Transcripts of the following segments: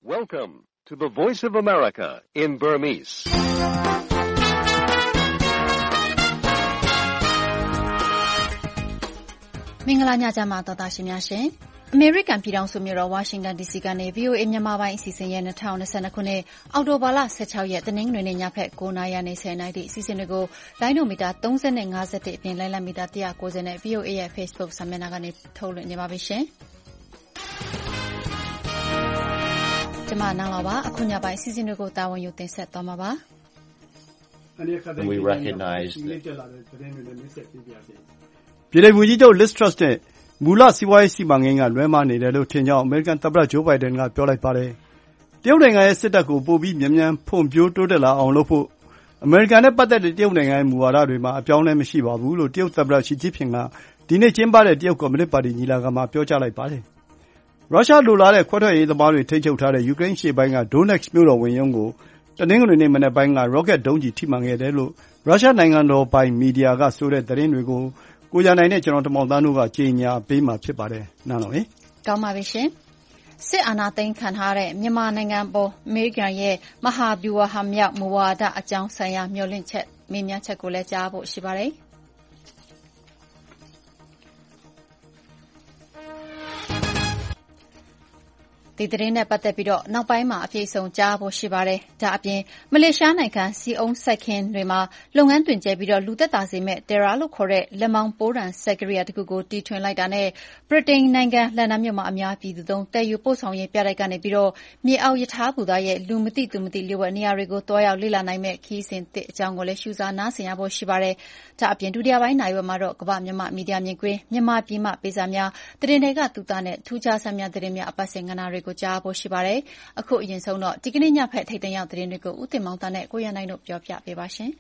Welcome to the Voice of America in Burmese. မင်္ဂလာညချမ်းပါတော်သားရှင်များရှင်အမေရိကန်ပြည်ထောင်စုမြို့တော်ဝါရှင်တန် DC ကနေ VOA မြန်မာပိုင်းအစီအစဉ်ရဲ့2022ခုနှစ်အောက်တိုဘာလ16ရက်တနင်္ဂနွေနေ့ညဖက်9:00နာရီနဲ့10:00နာရီအစီအစဉ်တွေကိုလိုင်းဒိုမီတာ30နဲ့51အပြင်လိုင်းလံမီတာ190နဲ့ VOA ရဲ့ Facebook စာမျက်နှာကနေထုတ်လွှင့်နေပါပြီရှင်ကျမနားလာပါအခုညပိုင်းအစီအစဉ်တွေကိုတာဝန်ယူတင်ဆက်သွားမှာပါ We recognize that ပြည်ထောင်စုဝန်ကြီးချုပ် Liz Truss နဲ့မူလစီးပွားရေးစီမံကိန်းကလွဲမှားနေတယ်လို့ထင်ကြောင်းအမေရိကန်သမ္မတ Joe Biden ကပြောလိုက်ပါတယ်။တရုတ်နိုင်ငံရဲ့စစ်တပ်ကိုပိုပြီးမြန်မြန်ဖွံ့ဖြိုးတိုးတက်လာအောင်လုပ်ဖို့အမေရိကန်နဲ့ပတ်သက်တဲ့တရုတ်နိုင်ငံရဲ့မူဝါဒတွေမှာအပြောင်းအလဲမရှိပါဘူးလို့တရုတ်သမ္မတ Xi Jinping ကဒီနေ့ကျင်းပတဲ့တရုတ်ကွန်မြူနစ်ပါတီညီလာခံမှာပြောကြားလိုက်ပါတယ်။ရုရှားလိုလားတဲ့ခွဲထွက်ရေးသမားတွေထိန်းချုပ်ထားတဲ့ယူကရိန်းရှေ့ပိုင်းက Donetsk မြို့တော်ဝန်ရုံးကိုတနင်္ဂနွေနေ့မနက်ပိုင်းက rocket ဒုံးကျည်ထိမှန်ခဲ့တယ်လို့ရုရှားနိုင်ငံတော်ပိုင်မီဒီယာကဆိုတဲ့သတင်းတွေကိုကိုရနိုင်နဲ့ကျွန်တော်တမောင်သားတို့ကကြေညာပေးမှာဖြစ်ပါတယ်။နားလည်။ကောင်းပါပြီရှင်။စစ်အာဏာသိမ်းခံထားတဲ့မြန်မာနိုင်ငံပေါ်အမေရိကန်ရဲ့မဟာဗျူဟာမြောက်မူဝါဒအကြောင်းဆိုင်ရာမျှော်လင့်ချက်မေးမြန်းချက်ကိုလည်းကြားဖို့ရှိပါတယ်။ဒီသတင်းနဲ့ပတ်သက်ပြီးတော့နောက်ပိုင်းမှာအပြည့်အစုံကြားဖို့ရှိပါတယ်။ဒါအပြင်မလေးရှားနိုင်ငံစီအုံးစိုက်ခင်းတွေမှာလုပ်ငန်းတွင်ကျဲပြီးတော့လူသက်သာစေမဲ့တယ်ရာလို့ခေါ်တဲ့လက်မောင်းပိုးတံစက်ကရိယာတခုကိုတီထွင်လိုက်တာနဲ့ဗြိတိန်နိုင်ငံလန်ဒန်မြို့မှာအများပြည်သူသုံးတယ်ယူပို့ဆောင်ရေးပြတိုက်ကနေပြီးတော့မြေအောက်ယထာဘူသားရဲ့လူမသိသူမသိလျှို့ဝှက်နေရာတွေကိုတွားရောက်လေ့လာနိုင်မဲ့ခီးစဉ်တစ်အကြောင်းကိုလည်းရှုစားနားဆင်ရဖို့ရှိပါတယ်။ဒါအပြင်ဒုတိယပိုင်းနိုင်ဝက်မှာတော့ကမ္ဘာမြန်မာမီဒီယာမြင်ကွင်းမြန်မာပြည်မှပေးစာများသတင်းတွေကသူသားနဲ့ထူးခြားဆန်းများသတင်းများအပတ်စဉ်ကဏ္ဍတွေကိုကြားဖို့ရှိပါတယ်။အခုအရင်ဆုံးတော့ဒီကနေ့ညဖက်ထိပ်သိမ်းရောက်သတင်းတွေကိုဦးတင်မောင်သားနဲ့ကိုရနိုင်တို့ပြောပြပေးပါရှင်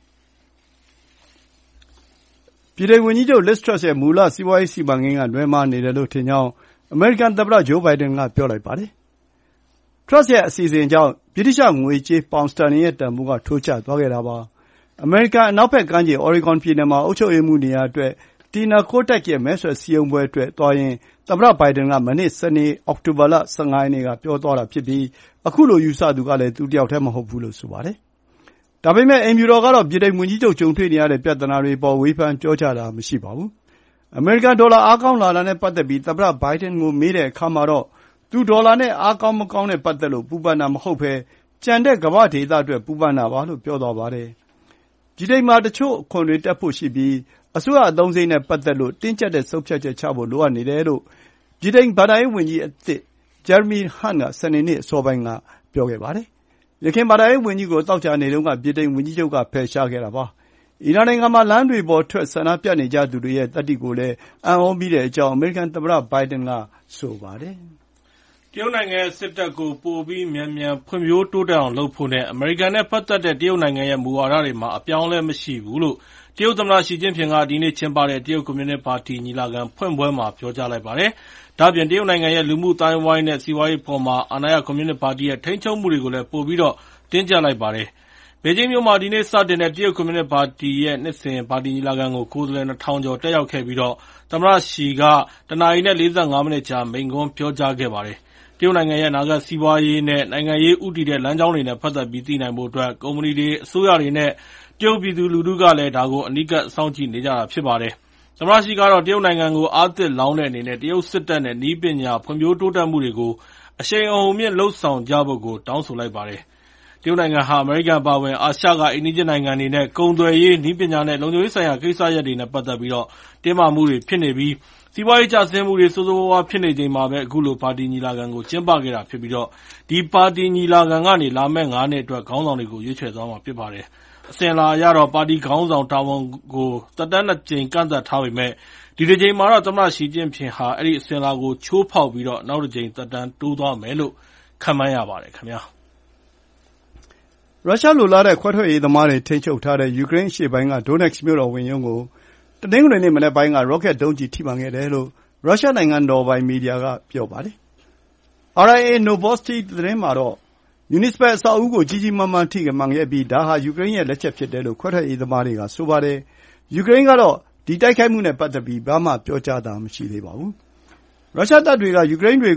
။ပြည်ထောင်စုဝန်ကြီးချုပ် Liz Truss ရဲ့မူလစီးပွားရေးစီမံကိန်းကလွဲမှားနေတယ်လို့ထင်ကြောင်းအမေရိကန်သမ္မတ Joe Biden ကပြောလိုက်ပါတယ်။ Truss ရဲ့အစီအစဉ်ကြောင့်ဗြိတိသျှငွေကြေးပေါင်စတာလင်ရဲ့တန်ဖိုးကထိုးကျသွားခဲ့တာပါ။အမေရိကန်အနောက်ဘက်ကမ်းခြေ Oregon ပြည်နယ်မှာအုပ်ချုပ်ရေးမှူးနေရာအတွက်Tina Kotek ရဲ့မဲဆွယ်စည်းရုံးပွဲအတွက်သွားရင်းသမ္မတ Biden ကမနေ့စနေအောက်တိုဘာလ15ရက်နေ့ကပြောသွားတာဖြစ်ပြီးအခုလိုယူဆသူကလည်းသူတယောက်တည်းမဟုတ်ဘူးလို့ဆိုပါတယ်။ဒါပေမဲ့အိမ်ဖြူတော်ကတော့ပြည်ထောင်စုဝန်ကြီးချုပ်ကြုံတွေ့နေရတဲ့ပြဿနာတွေပေါ်ဝေဖန်ပြောကြားတာမရှိပါဘူး။အမေရိကန်ဒေါ်လာအားကောင်းလာတာနဲ့ပတ်သက်ပြီးသမ္မတ Biden ကိုမေးတဲ့အခါမှာတော့သူဒေါ်လာနဲ့အားကောင်းမကောင်းနဲ့ပတ်သက်လို့ပူပန်တာမဟုတ်ဘဲကြံတဲ့ကမ္ဘာဒေသအတွက်ပူပန်တာပါလို့ပြောသွားပါတယ်။ပြည်ထောင်စုမှာတချို့အခွန်တွေတက်ဖို့ရှိပြီးအစိုးရအသုံးစရိတ်နဲ့ပတ်သက်လို့တင်းကျပ်တဲ့ဆုံးဖြတ်ချက်ချဖို့လိုအပ်နေတယ်လို့ပြည်ထောင်စုဘဏ္ဍာရေးဝန်ကြီးအသစ် Jeremy Hunt ကစနေနေ့အစောပိုင်းကပြောခဲ့ပါတယ်။ယခင်ဘဏ္ဍာရေးဝန်ကြီးကိုသောကြာနေ့တုန်းကပြည်ထောင်စုဝန်ကြီးချုပ်ကဖယ်ရှားခဲ့တာပါ။အီရန်နိုင်ငံမှာလမ်းတွေပေါ်ထွက်ဆန္ဒပြနေကြသူတွေရဲ့သတ္တိကိုလည်းအံ့ဩမိတဲ့အကြောင်းအမေရိကန်သမ္မတ Biden ကဆိုပါတယ်။တရုတ်နိုင်ငံရဲ့စစ်တပ်ကိုပိုပြီးမြန်မြန်ဖွံ့ဖြိုးတိုးတက်အောင်လုပ်ဖို့နဲ့အမေရိကန်နဲ့ပတ်သက်တဲ့တရုတ်နိုင်ငံရဲ့မူဝါဒတွေမှာအပြောင်းအလဲမရှိဘူးလို့တရုတ်သမ္မတရှီကျင့်ဖျင်ကဒီနေ့ကျင်းပတဲ့တရုတ်ကွန်မြူနစ်ပါတီညီလာခံဖွင့်ပွဲမှာပြောကြားလိုက်ပါတယ်။ဒါ့အပြင်တရုတ်နိုင်ငံရဲ့လူမှုအသိုင်းအဝိုင်းနဲ့စီးပွားရေးအပေါ်မှာအာဏာရကွန်မြူနစ်ပါတီရဲ့ထိန်းချုပ်မှုတွေကိုလည်းပိုပြီးတော့တင်းကျပ်လိုက်ပါတယ်။ဘေကျင်းမြို့မှာဒီနေ့စတင်တဲ့တရုတ်ကွန်မြူနစ်ပါတီရဲ့နှစ်စဉ်ပါတီညီလာခံကိုကိုယ်စားလှယ်2000ကျော်တက်ရောက်ခဲ့ပြီးတော့သမ္မတရှီက1နာရီနဲ့45မိနစ်ကြာမိန့်ခွန်းပြောကြားခဲ့ပါတယ်။တရုတ်နိုင်ငံရဲ့အနာဂတ်စီးပွားရေးနဲ့နိုင်ငံရေးဦးတည်တဲ့လမ်းကြောင်းတွေနဲ့ပတ်သက်ပြီးသိနိုင်ဖို့အတွက်ကုမ္ပဏီတွေအစိုးရတွေနဲ့တရုတ်ပြည်သူလူထုကလည်းဒါကိုအနီးကပ်စောင့်ကြည့်နေကြတာဖြစ်ပါတယ်။သမ္မတရှီကတော့တရုတ်နိုင်ငံကိုအားသစ်လောင်းတဲ့အနေနဲ့တရုတ်စစ်တပ်နဲ့နည်းပညာဖွံ့ဖြိုးတိုးတက်မှုတွေကိုအရှိန်အဟုန်မြင့်လုပ်ဆောင်ကြဖို့ကိုတောင်းဆိုလိုက်ပါတယ်။တရုတ်နိုင်ငံဟာအမေရိကန်ပါဝင်အာရှကအိမ်နီးချင်းနိုင်ငံတွေနဲ့ကုန်သွယ်ရေးနည်းပညာနဲ့လုံခြုံရေးဆိုင်ရာကိစ္စရပ်တွေနဲ့ပတ်သက်ပြီးတော့တင်းမာမှုတွေဖြစ်နေပြီးစီးပွားရေးကျဆင်းမှုတွေဆိုးဆိုးဝါးဝါးဖြစ်နေချိန်မှာပဲအခုလိုပါတီညီလာခံကိုကျင်းပခဲ့တာဖြစ်ပြီးတော့ဒီပါတီညီလာခံကနေလာမယ့်9နှစ်အတွက်ခေါင်းဆောင်တွေကိုရွေးချယ်သွားမှာဖြစ်ပါတယ်။အစဉ်အလာအရတော့ပါတီခေါင်းဆောင်တာဝန်ကိုသက်တမ်း2ကြိမ်ကန့်သတ်ထားပေမဲ့ဒီတစ်ကြိမ်မှာတော့သမ္မတရှီကျင့်ဖျင်ဟာအဲ့ဒီအစဉ်အလာကိုချိုးဖောက်ပြီးတော့နောက်တစ်ကြိမ်သက်တမ်းတိုးသွားမယ်လို့ခန့်မှန်းရပါတယ်ခင်ဗျာ။ရုရှားလိုလားတဲ့ခွဲထွက်ရေးသမားတွေထိန်းချုပ်ထားတဲ့ယူကရိန်းရှေ့ပိုင်းက Donetsk မြို့တော်ဝန်ရုံးကိုတနင်္ဂနွေနေ့မနက်ပိုင်းက rocket ဒုံးကျည်ထိမှန်ခဲ့တယ်လို့ရုရှားနိုင်ငံတော်ပိုင်မီဒီယာကပြောပါတယ်။ RIA Novosti သတင်းမှာတော့မြူနီစပယ်အဆောက်အဦကိုကြီးကြီးမားမားထိမှန်ခဲ့ပြီးဒါဟာယူကရိန်းရဲ့လက်ချက်ဖြစ်တယ်လို့ခွဲထွက်ရေးသမားတွေကဆိုပါတယ်။ယူကရိန်းကတော့ဒီတိုက်ခိုက်မှုနဲ့ပတ်သက်ပြီးဘာမှပြောကြားတာမရှိသေးပါဘူး။ရုရှားတပ်တွေကယူကရိန်းတွေကို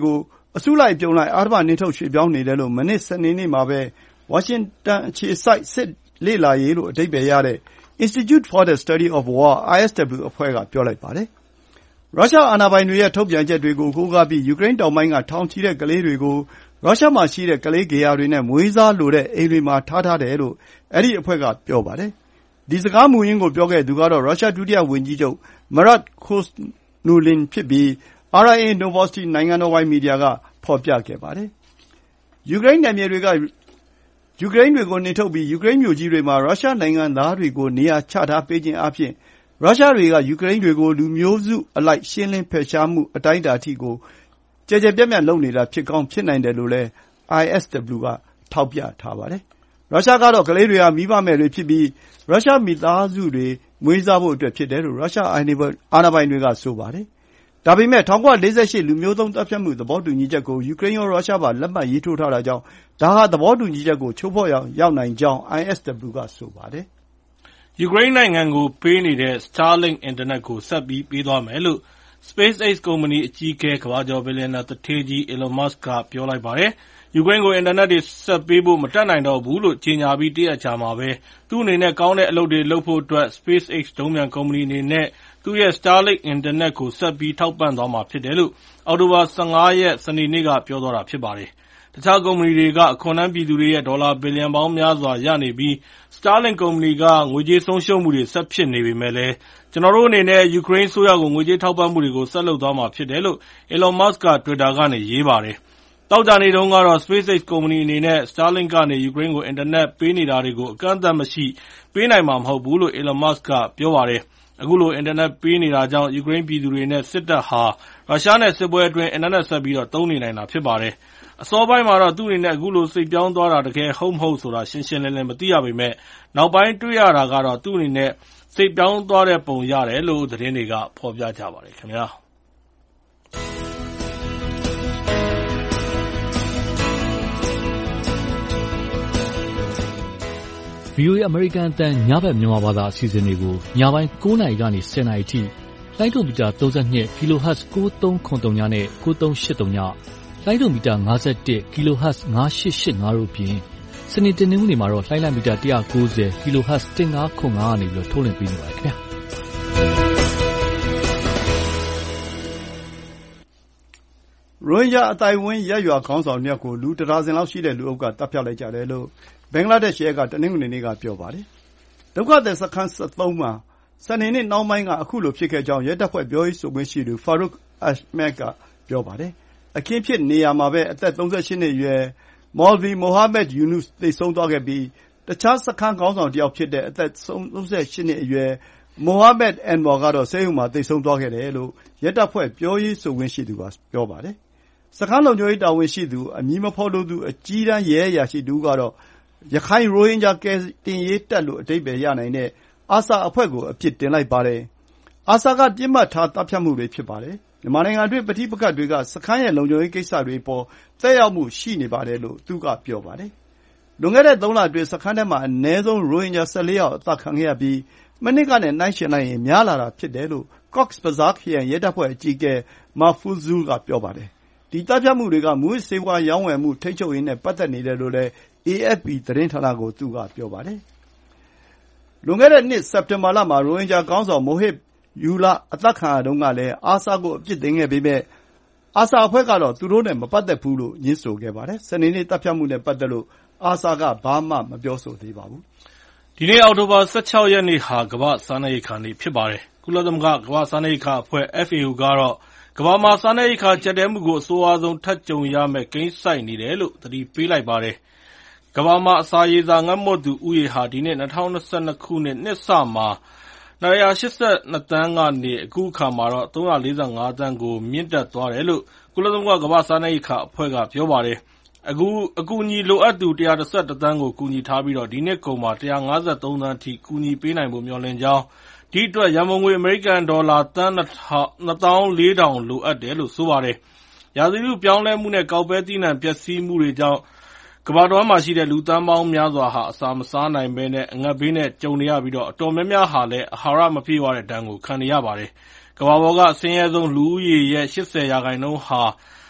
အစုလိုက်အပြုံလိုက်အဓမ္မနှင်ထုတ်ရွှေ့ပြောင်းနေတယ်လို့မနေ့စနေနေ့မှာပဲဝါရှင်တန်အခြေစိုက်စစ်လေ့လာရေးလို့အဓိပ္ပာယ်ရတဲ့ Institute for the Study of War (ISW) အဖွဲ့ကပြောလိုက်ပါတယ်။ရုရှားအာဏာပိုင်တွေရဲ့ထုတ်ပြန်ချက်တွေကိုကိုးကားပြီးယူကရိန်းတောင်ပိုင်းကထောင်ချီတဲ့ကလေးတွေကိုရုရှားမှာရှိတဲ့ကလေးဂေဟာတွေနဲ့မွေးစားလိုတဲ့အိမ်တွေမှာထားတယ်လို့အဲဒီအဖွဲ့ကပြောပါတယ်။ဒီစကားမူရင်းကိုပြောခဲ့သူကတော့ရုရှားဒုတိယဝန်ကြီးချုပ် Marat Khosnulin ဖြစ်ပြီး RIA Novosti နိုင်ငံတော်ပိုင်မီဒီယာကဖော်ပြခဲ့ပါတယ်။ယူကရိန်းနယ်မြေတွေကယူကရိန်းတွေကိုနှင်ထုတ်ပြီးယူကရိန်းမြို့ကြီးတွေမှာရုရှားနိုင်ငံသားတွေကိုနေရာချထားပေးခြင်းအားဖြင့်ရုရှားတွေကယူကရိန်းတွေကိုလူမျိုးစုအလိုက်ရှင်းလင်းဖယ်ရှားမှုအတိုင်းအတာအထိကိုကျယ်ကျယ်ပြန့်ပြန့်လုပ်နေတာဖြစ်ကောင်းဖြစ်နိုင်တယ်လို့လည်း ISW ကထောက်ပြထားပါတယ်။ရုရှားကတော့ကလေးတွေဟာမိဘမဲ့တွေဖြစ်ပြီးရုရှားမိသားစုတွေမွေးစားဖို့အတွက်ဖြစ်တယ်လို့ရုရှားအာဏာပိုင်တွေကဆိုပါတယ်။ဒါပေမဲ့1948လူမျိုးတုံးသတ်ဖြတ်မှုသဘောတူညီချက်ကိုယူကရိန်းရောရုရှားပါလက်မှတ်ရေးထိုးထားတာကြောင့်ဒါဟာသဘောတူညီချက်ကိုချိုးဖောက်ရောက်နိုင်ကြောင်း ISW ကဆိုပါတယ်။ယူကရိန်းနိုင်ငံကိုပေးနေတဲ့ Starlink အင်တာနက်ကိုဆက်ပြီးပေးသွားမယ်လို့ SpaceX ကုမ္ပဏီအကြီးအကဲကမ္ဘာကျော်ဘီလျံနာသူဌေးကြီး Elon Musk ကပြောလိုက်ပါတယ်။ယူကရိန်းကိုအင်တာနက်တွေဆက်ပေးဖို့မတတ်နိုင်တော့ဘူးလို့ကြေညာပြီးတရက်အကြာမှာပဲသူ့အနေနဲ့ကောင်းတဲ့အလုပ်တွေလုပ်ဖို့အတွက် SpaceX ဒုံးပျံကုမ္ပဏီအနေနဲ့သူ့ရဲ့ Starlink အင်တာနက်ကိုဆက်ပြီးထောက်ပံ့သွားမှာဖြစ်တယ်လို့အောက်တိုဘာ15ရက်စနေနေ့ကပြောသွားတာဖြစ်ပါတယ်။တခြားကုမ္ပဏီတွေကအခွန်ထမ်းပြည်သူတွေရဲ့ဒေါ်လာဘီလျံပေါင်းများစွာရနေပြီး Starlink ကုမ္ပဏီကငွေကြေးဆုံးရှုံးမှုတွေဆက်ဖြစ်နေပေမဲ့လည်းကျွန်တော်တို့အနေနဲ့ယူကရိန်းအစိုးရကိုငွေကြေးထောက်ပံ့မှုတွေကိုဆက်လုပ်သွားမှာဖြစ်တယ်လို့ Elon Musk က Twitter ကနေရေးပါတယ်။သောကြာနေ့တုန်းကတော့ SpaceX ကုမ္ပဏီအနေနဲ့ Starlink ကနေယူကရိန်းကိုအင်တာနက်ပေးနေတာတွေကိုအကန့်အသတ်မရှိပေးနိုင်မှာမဟုတ်ဘူးလို့ Elon Musk ကပြောပါတယ်။အခုလိုအင်တာနက်ပေးနေတာကြောင့်ယူကရိန်းပြည်သူတွေနဲ့စစ်တပ်ဟာရုရှားနဲ့စစ်ပွဲအတွင်းအင်တာနက်ဆက်ပြီးသုံးနေနိုင်တာဖြစ်ပါတယ်။အစောပိုင်းမှာတော့သူ့အနေနဲ့အခုလိုစိတ်ပြောင်းသွားတာတကယ်ဟုတ်မဟုတ်ဆိုတာရှင်းရှင်းလင်းလင်းမသိရပေမဲ့နောက်ပိုင်းတွေ့ရတာကတော့သူ့အနေနဲ့စိတ်ပြောင်းသွားတဲ့ပုံရတယ်လို့သတင်းတွေကဖော်ပြကြပါတယ်ခင်ဗျာ။ VOA အမေရိကန်အသံညဘက်မြန်မာဘာသာအစီအစဉ်တွေကိုညပိုင်း9:00 နာရီကနေ 10:00 နာရီထိလိုင်းဒိုမီတာ32 kHz 9373နဲ့9383ညလိုင်းဒိုမီတာ51 kHz 9885တို့ပြင်စနေတနင်္ဂနွေမှာတော့လိုင်းလံမီတာ190 kHz 1505ကနေပြီးထုတ်လွှင့်ပေးနေပါတယ်ခင်ဗျာရိုဟင်ဂျာအသိုက်အဝန်းရပ်ရွာခေါင်းဆောင်2ယောက်ကိုလူ1,000 လောက်ရှိတဲ့လူအုပ်ကတပ်ဖြတ်လိုက်ကြတယ်လို့ဘင်္ဂလားဒေ့ရှ်ရဲကတနင်္ဂနွေနေ့ကပြောပါတယ်။ဒုက္ခသည်စခန်း13မှာစနေနေ့နှောင်းပိုင်းကအခုလိုဖြစ်ခဲ့ကြောင်းရဲတပ်ဖွဲ့ပြောရေးဆိုခွင့်ရှိသူ Farooq Ahmed ကပြောပါတယ်။အခင်းဖြစ်နေရာမှာပဲအသက်38နှစ်အရွယ် Maulvi Mohammed Yunus သေဆုံးသွားခဲ့ပြီးတခြားစခန်းခေါင်းဆောင်တစ်ယောက်ဖြစ်တဲ့အသက်38နှစ်အရွယ် Mohammed Anwar ကတော့ဆေးရုံမှာသေဆုံးသွားခဲ့တယ်လို့ရဲတပ်ဖွဲ့ပြောရေးဆိုခွင့်ရှိသူကပြောပါတယ်။စခန်းလုံခြုံရေးတာဝန်ရှိသူအမည်မဖော်လိုသူအကြီးတန်းရဲအရာရှိတူကတော့ရခိုင်ရိုဟင်ဂျာကယ်တင်ရေးတပ်လို့အဓိပ္ပာယ်ရနိုင်တဲ့အာဆာအဖွဲ့ကိုအပြစ်တင်လိုက်ပါတယ်။အာဆာကပြစ်မှတ်ထားတပ်ဖြတ်မှုတွေဖြစ်ပါတယ်။မြန်မာနိုင်ငံအတွင်းပဋိပက္ခတွေကစခန်းရဲ့လုံခြုံရေးကိစ္စတွေအပေါ်သက်ရောက်မှုရှိနေပါတယ်လို့သူကပြောပါတယ်။လွန်ခဲ့တဲ့3 လအတွင်းစခန်းထဲမှာအနည်းဆုံးရိုဟင်ဂျာ14 ယောက်အသတ်ခံခဲ့ရပြီးမနှစ်ကနဲ့နှိုင်းယှဉ်လိုက်ရင်များလာတာဖြစ်တယ်လို့ Cox's Bazar ခရိုင်ရဲတပ်ဖွဲ့အကြီးအကဲ Mahfouzul ကပြောပါတယ်။ဒီတပ်ဖြတ်မှုတွေကမူးယစ်ဆေးဝါးရောင်းဝယ်မှုထိန်းချုပ်ရေးနဲ့ပတ်သက်နေတယ်လို့လည်း AFP သတင်းဌာနကိုသူကပြောပါတယ်။လွန်ခဲ့တဲ့နှစ်စက်တင်ဘာလမှာရိုဟင်ဂျာခေါင်းဆောင်မိုဟစ်ယူလာအသတ်ခံရတုန်းကလည်းအာဆာကိုအပြစ်တင်ခဲ့ပေမဲ့အာဆာအဖွဲ့ကတော့သူတို့နဲ့မပတ်သက်ဘူးလို့ညင်းဆိုခဲ့ပါတယ်။စနေနေ့တပ်ဖြတ်မှုနဲ့ပတ်သက်လို့အာဆာကဘာမှမပြောဆိုသေးပါဘူး။ဒီနေ့အောက်တိုဘာ16ရက်နေ့ဟာကမ္ဘာ့စားနပ်ရိက္ခာနေ့ဖြစ်ပါတယ်။ကုလသမဂ္ဂကမ္ဘာ့စားနပ်ရိက္ခာအဖွဲ့ FAO ကတော့ကမ္ဘာမှာစားနပ်ရိက္ခာကျပ်တည်းမှုကိုအဆိုးအဆုံးထပ်ကြုံရမယ့်ကိန်းစိုက်နေတယ်လို့သတိပေးလိုက်ပါတယ်။ကမ္ဘာမှာအစာရေစာငတ်မွတ်သူဦးရေဟာဒီနှစ်2022ခုနှစ်စမှာ282သန်းကနေအခုအခါမှာတော့345သန်းကိုမြင့်တက်သွားတယ်လို့ကုလသမဂ္ဂကမ္ဘာ့စားနပ်ရိက္ခာအဖွဲ့ကပြောပါတယ်။အခုအကူအညီလိုအပ်သူ111သန်းကိုကူညီထားပြီးဒီနှစ်ကုန်မှာ153သန်းအထိကူညီပေးနိုင်ဖို့မျှော်လင့်ကြောင်းဒီအတွက်ရန်ပုံငွေအမေရိကန်ဒေါ်လာသန်း24000လိုအပ်တယ်လို့ဆိုပါတယ်။ရာသီဥတုပြောင်းလဲမှုနဲ့ကောက်ပဲသီးနှံပျက်စီးမှုတွေကြောင့်ကမ္ဘာတော်မှာရှိတဲ့လူသန်းပေါင်းများစွာဟာအစာမစားနိုင်ဘဲနဲ့အငတ်ဘေးနဲ့ကြုံနေရပြီးအတော်များများဟာလည်းအာဟာရမပြည့်ဝတဲ့ဒဏ်ကိုခံနေရပါတယ်။ကမ္ဘာပေါ်ကအဆင်းရဲဆုံးလူဦးရေရဲ့80% ဟာ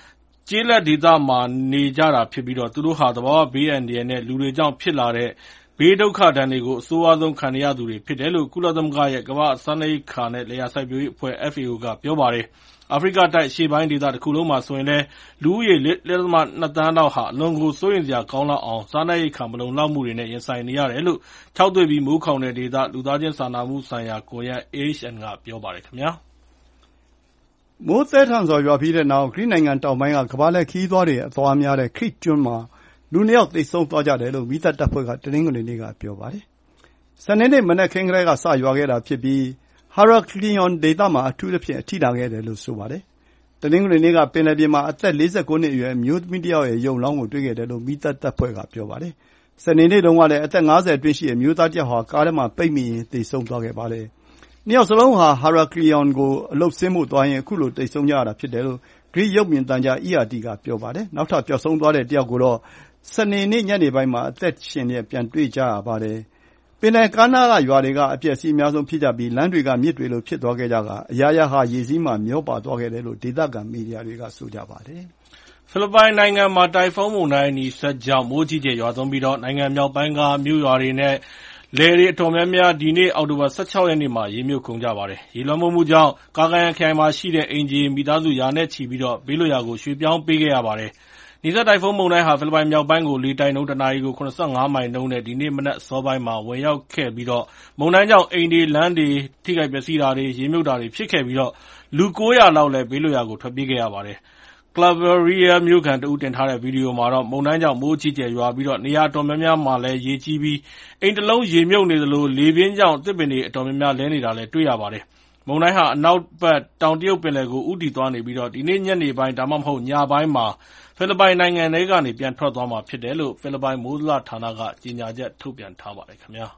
ကျေးလက်ဒေသမှာနေကြတာဖြစ်ပြီးသူတို့ဟာသဘာဝဘေးအန္တရာယ်နဲ့လူတွေကြောင့်ဖြစ်လာတဲ့ဘေးဒုက္ခဒဏ်တွေကိုအဆိုးဝါးဆုံးခံနေရသူတွေဖြစ်တယ်လို့ကုလသမဂ္ဂရဲ့ကမ္ဘာ့စားနပ်ရိက္ခာနဲ့လယ်ယာစိုက်ပျိုးရေးအဖွဲ့ FAO ကပြောပါတယ်။အာဖရိကတိုက်အရှေ့ပိုင်းဒေသတစ်ခုလုံးမှာဆိုရင်လည်းလူဦးရေ 2.2 သန်းလောက်ဟာအလွန်ကိုစိုးရိမ်စရာကောင်းလောက်အောင်စားနပ်ရိက္ခာမလုံလောက်မှုတွေနဲ့ရင်ဆိုင်နေရတယ်လို့ခြောက်သွေ့ပြီးမိုးခေါင်တဲ့ဒေသလူသားချင်းစာနာမှုဆိုင်ရာကွန်ရက် AHN ကပြောပါတယ်ခင်ဗျာ။မိုးသည်းထန်စွာရွာပြီးတဲ့နောက်ဂရိနိုင်ငံတောင်ပိုင်းကကမ္ဘာလှည့်ခရီးသွားတွေအသွားများတဲ့ခရိကျွန်းမှာလူ 2 ယောက်သေဆုံးသွားကြတယ်လို့မီးသတ်တပ်ဖွဲ့ကတနင်္ဂနွေနေ့ကပြောပါတယ်။စနေနေ့မနက်ခင်းကလေးကစရွာခဲ့တာဖြစ်ပြီးHeraklion ဒေသမှာအထူးသဖြင့်အထိနာခဲ့တယ်လို့ဆိုပါတယ်။တနင်္ဂနွေနေ့ကပင်လယ်ပြင်မှာအသက် 49 နှစ်အရွယ်အမျိုးသမီးတစ်ယောက်ရဲ့ရုပ်လောင်းကိုတွေ့ခဲ့တယ်လို့မီးသတ်တပ်ဖွဲ့ကပြောပါတယ်။စနေနေ့တုန်းကလည်းအသက် 50 အတွင်းရှိအမျိုးသားတစ်ယောက်ဟာကားထဲမှာပိတ်မိရင်သေဆုံးသွားခဲ့ပါတယ်။နှစ်ယောက်စလုံးဟာ Heraklion ကိုအလုပ်ဆင်းဖို့သွားရင်အခုလိုသေဆုံးကြရတာဖြစ်တယ်လို့ဂရိရုပ်မြင်သံကြား ERT ကပြောပါတယ်။နောက်ထပ်ပျောက်ဆုံးသွားတဲ့တစ်ယောက်ကိုတော့စနေနေ့ညနေပိုင်းမှာအသက်ရှင်လျက်ပြန်တွေ့ကြရပါတယ်။ပင်လယ်ကမ်းနားကရွာတွေကအပျက်အစီးအများဆုံးဖြစ်ကြပြီးလမ်းတွေကမြစ်တွေလိုဖြစ်သွားခဲ့ကြကာအရာရာဟာရေစီးမှာမျောပါသွားခဲ့တယ်လို့ဒေသခံမီဒီယာတွေကဆိုကြပါတယ်။ဖိလစ်ပိုင်နိုင်ငံမှာတိုင်ဖုန်းမုန်တိုင်းအနီးစပ်ကြောင့်မိုးကြီးကျယ်ရွာသွန်းပြီးနိုင်ငံမြောက်ပိုင်းကမြို့ရွာတွေနဲ့လယ်တွေအတော်များများဒီနေ့အောက်တိုဘာ 16 ရက်နေ့မှာရေမြုပ်ကုန်ကြပါတယ်။ရေလွှမ်းမိုးမှုကြောင့်ကာကယံခရိုင်မှာရှိတဲ့အိမ်ခြေမိသားစုရာနဲ့ချီပြီးဘေးလွတ်ရာကိုရွှေ့ပြောင်းပေးခဲ့ရပါတယ်။နီဇက်တိုင်ဖုန်းမုန်တိုင်းဟာဖိလစ်ပိုင်မြောက်ပိုင်းကိုလေတိုက်နှုန်းတစ်နာရီကို 75 မိုင်နှုန်းနဲ့ဒီနေ့မနက်အစောပိုင်းမှာဝင်ရောက်ခဲ့ပြီးမုန်တိုင်းကြောင့်အိမ်တွေလမ်းတွေထိခိုက်ပျက်စီးတာတွေရေမြုပ်တာတွေဖြစ်ခဲ့ပြီးလူ 900 လောက်လည်းဘေးလွတ်ရာကိုထွက်ပြေးခဲ့ရပါတယ်။ Claveria မြို့ခံတဦးတင်ထားတဲ့ဗီဒီယိုမှာတော့မုန်တိုင်းကြောင့်မိုးကြီးကျယ်ရွာပြီးနေရာအတော်များများမှာလည်းရေကြီးပြီးအိမ်တစ်လုံးရေမြုပ်နေသလိုလေပြင်းကြောင့်သစ်ပင်တွေအတော်များများလဲနေတာလည်းတွေ့ရပါတယ်။မုန်တိုင်းဟာအနောက်ဘက်တောင်တရုတ်ပင်လယ်ကိုဦးတည်သွားနေပြီးဒီနေ့ညနေပိုင်းဒါမှမဟုတ်ညပိုင်းမှာဖိလစ်ပိုင်နိုင်ငံထဲကနေပြန်ထွက်သွားမှာဖြစ်တယ်လို့ဖိလစ်ပိုင်မိုးဇလဌာနကကြေညာချက်ထုတ်ပြန်ထားပါတယ်ခင်ဗျာ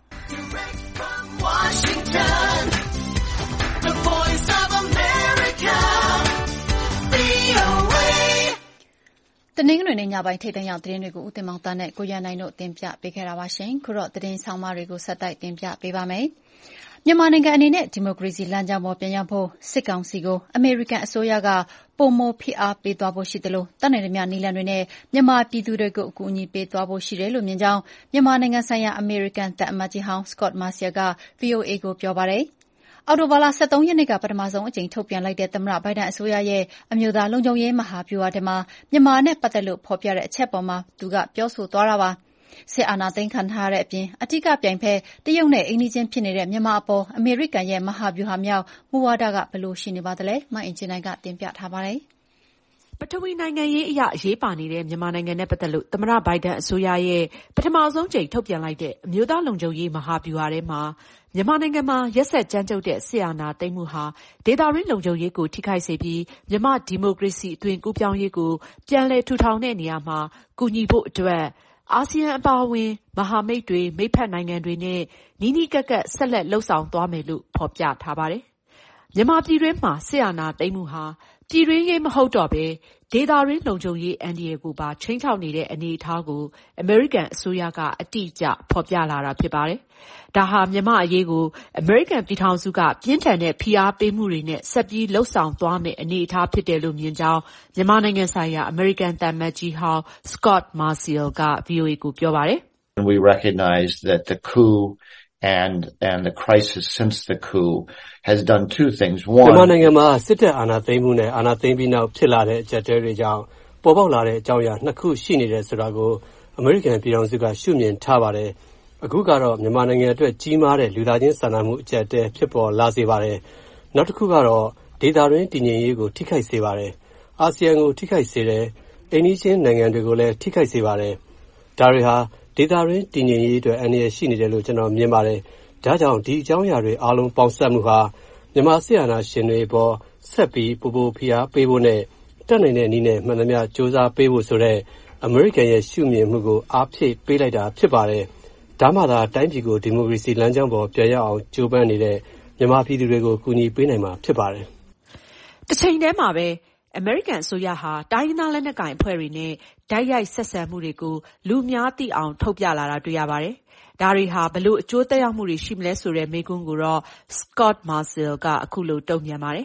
တနင်္ဂနွေနေ့ညပိုင်းထိပ်သိမ်းရောက်သတင်းတွေကိုဦးတင်မောင်သားနဲ့ကိုရန်နိုင်တို့တင်ပြပေးခဲ့တာပါရှင်။ခုတော့သတင်းဆောင်မတွေကိုဆက်တိုက်တင်ပြပေးပါမယ်။မြန်မာနိုင်ငံအနေနဲ့ဒီမိုကရေစီလမ်းကြောင်းပေါ်ပြန်ရောက်ဖို့စစ်ကောင်စီကိုအမေရိကန်အစိုးရကပိုမိုဖိအားပေးသွားဖို့ရှိသလိုတတ်နိုင်သမျှနည်းလမ်းတွေနဲ့မြန်မာပြည်သူတွေကိုအကူအညီပေးသွားဖို့ရှိတယ်လို့မြင်ကြောင်းမြန်မာနိုင်ငံဆိုင်ရာအမေရိကန်သံအမတ်ကြီးဟောင်း Scott Marciel က VOA ကိုပြောပါတယ်။အောက်တိုဘာလ 23 ရက်နေ့ကပထမဆုံးအကြိမ်ထုတ်ပြန်လိုက်တဲ့သမ္မတဘိုင်ဒန်အစိုးရရဲ့အမျိုးသားလုံခြုံရေးမဟာဗျူဟာထဲမှာမြန်မာနဲ့ပတ်သက်လို့ဖော်ပြတဲ့အချက်ပေါ်မှာသူကပြောဆိုသွားတာပါ။စစ်အာဏာသိမ်းခံထားရတဲ့အပြင်အဓိကပြိုင်ဖက်တရုတ်နဲ့အိမ်နီးချင်းဖြစ်နေတဲ့မြန်မာအပေါ်အမေရိကန်ရဲ့မဟာဗျူဟာမြောက်မူဝါဒကဘယ်လိုရှိနေပါသလဲ။မအင်ကြင်းနိုင်ကတင်ပြထားပါတယ်။ပထဝီနိုင်ငံရေးအရအရေးပါနေတဲ့မြန်မာနိုင်ငံနဲ့ပတ်သက်လို့သမ္မတဘိုင်ဒန်အစိုးရရဲ့ပထမဆုံးကြိမ်ထုတ်ပြန်လိုက်တဲ့အမျိုးသားလုံခြုံရေးမဟာဗျူဟာထဲမှာမြန်မာနိုင်ငံမှာရက်စက်ကြမ်းကြုတ်တဲ့စစ်အာဏာသိမ်းမှုဟာဒေသတွင်းလုံခြုံရေးကိုထိခိုက်စေပြီးမြန်မာဒီမိုကရေစီအသွင်ကူးပြောင်းရေးကိုပြန်လည်ထူထောင်တဲ့နေရာမှာကူညီဖို့အတွက်အာဆီယံအပါအဝင်မဟာမိတ်တွေမိတ်ဖက်နိုင်ငံတွေနဲ့နီးနီးကပ်ကပ်ဆက်လက်လှုပ်ဆောင်သွားမယ်လို့ဖော်ပြထားပါတယ်။မြန်မာပြည်တွင်းမှာစစ်အာဏာသိမ်းမှုဟာပြည်တွင်းရေးမဟုတ်တော့ဘဲဒေသတွင်းလုံခြုံရေးအန္တရာယ်ကိုပါခြိမ်းခြောက်နေတဲ့အနေအထားကိုအမေရိကန်အစိုးရကအတိအကျဖော်ပြလာတာဖြစ်ပါတယ်။ဒါဟာမြန်မာအရေးကိုအမေရိကန်ပြည်ထောင်စုကပြင်းထန်တဲ့ဖိအားပေးမှုတွေနဲ့ဆက်ပြီးလှုပ်ဆောင်သွားမယ့်အနေအထားဖြစ်တယ်လို့မြင်ကြောင်းမြန်မာနိုင်ငံဆိုင်ရာအမေရိကန်သံအမတ်ကြီးဟောင်း Scott Marciel က VOA ကိုပြောပါတယ်။ We recognize that the coup and the crisis since the coup has done two things. One, မြန်မာနိုင်ငံမှာစစ်တပ်အာဏာသိမ်းမှုနဲ့အာဏာသိမ်းပြီးနောက်ဖြစ်လာတဲ့အကျပ်အတည်းတွေကြောင့်ပေါ်ပေါက်လာတဲ့အကြောင်းအရာနှစ်ခုရှိနေတယ်ဆိုတာကိုအမေရိကန်ပြည်ထောင်စုကရှုမြင်ထားပါတယ်။အခုကတော့မြန်မာနိုင်ငံအတွက်ကြီးမားတဲ့လူသားချင်းစာနာမှုအကျပ်အတည်းဖြစ်ပေါ်လာစေပါတယ်။နောက်တစ်ခုကတော့ဒေသတွင်းတည်ငြိမ်ရေးကိုထိခိုက်စေပါတယ်။အာဆီယံကိုထိခိုက်စေတယ်။အိမ်နီးချင်းနိုင်ငံတွေကိုလည်းထိခိုက်စေပါတယ်။ဒါတွေဟာဒေသတွင်းတည်ငြိမ်ရေးအတွက်အန္တရာယ်ရှိနေတယ်လို့ကျွန်တော်မြင်ပါတယ်။ဒါကြောင့်ဒီအကြောင်းအရာတွေအားလုံးပေါင်းစပ်မှုဟာမြန်မာစစ်အာဏာရှင်တွေပေါ်ဆက်ပြီးပိုပိုဖိအားပေးဖို့နဲ့တက်နိုင်တဲ့နည်းနဲ့မှန်သမျှစ조사ပေးဖို့ဆိုတဲ့အမေရိကန်ရဲ့ရှုမြင်မှုကိုအားဖြည့်ပေးလိုက်တာဖြစ်ပါတယ်။ဒါမှသာတိုင်းပြည်ကိုဒီမိုကရေစီလမ်းကြောင်းပေါ်ပြန်ရောက်အောင်ကြိုးပမ်းနေတဲ့မြန်မာပြည်သူတွေကိုကူညီပေးနိုင်မှာဖြစ်ပါတယ်။တစ်ချိန်တည်းမှာပဲအမေရိကန်အစိုးရဟာတိုင်းရင်းသားလက်နက်ကိုင်အဖွဲ့တွေနဲ့တိုက်ရိုက်ဆက်ဆံမှုတွေကိုလူများသိအောင်ထုတ်ပြလာတာတွေ့ရပါတယ်။ဒါတွေဟာဘလို့အကျိုးသက်ရောက်မှုတွေရှိမလဲဆိုတဲ့မေးခွန်းကိုတော့ Scott Marciel ကအခုလိုတုံ့ပြန်ပါတယ်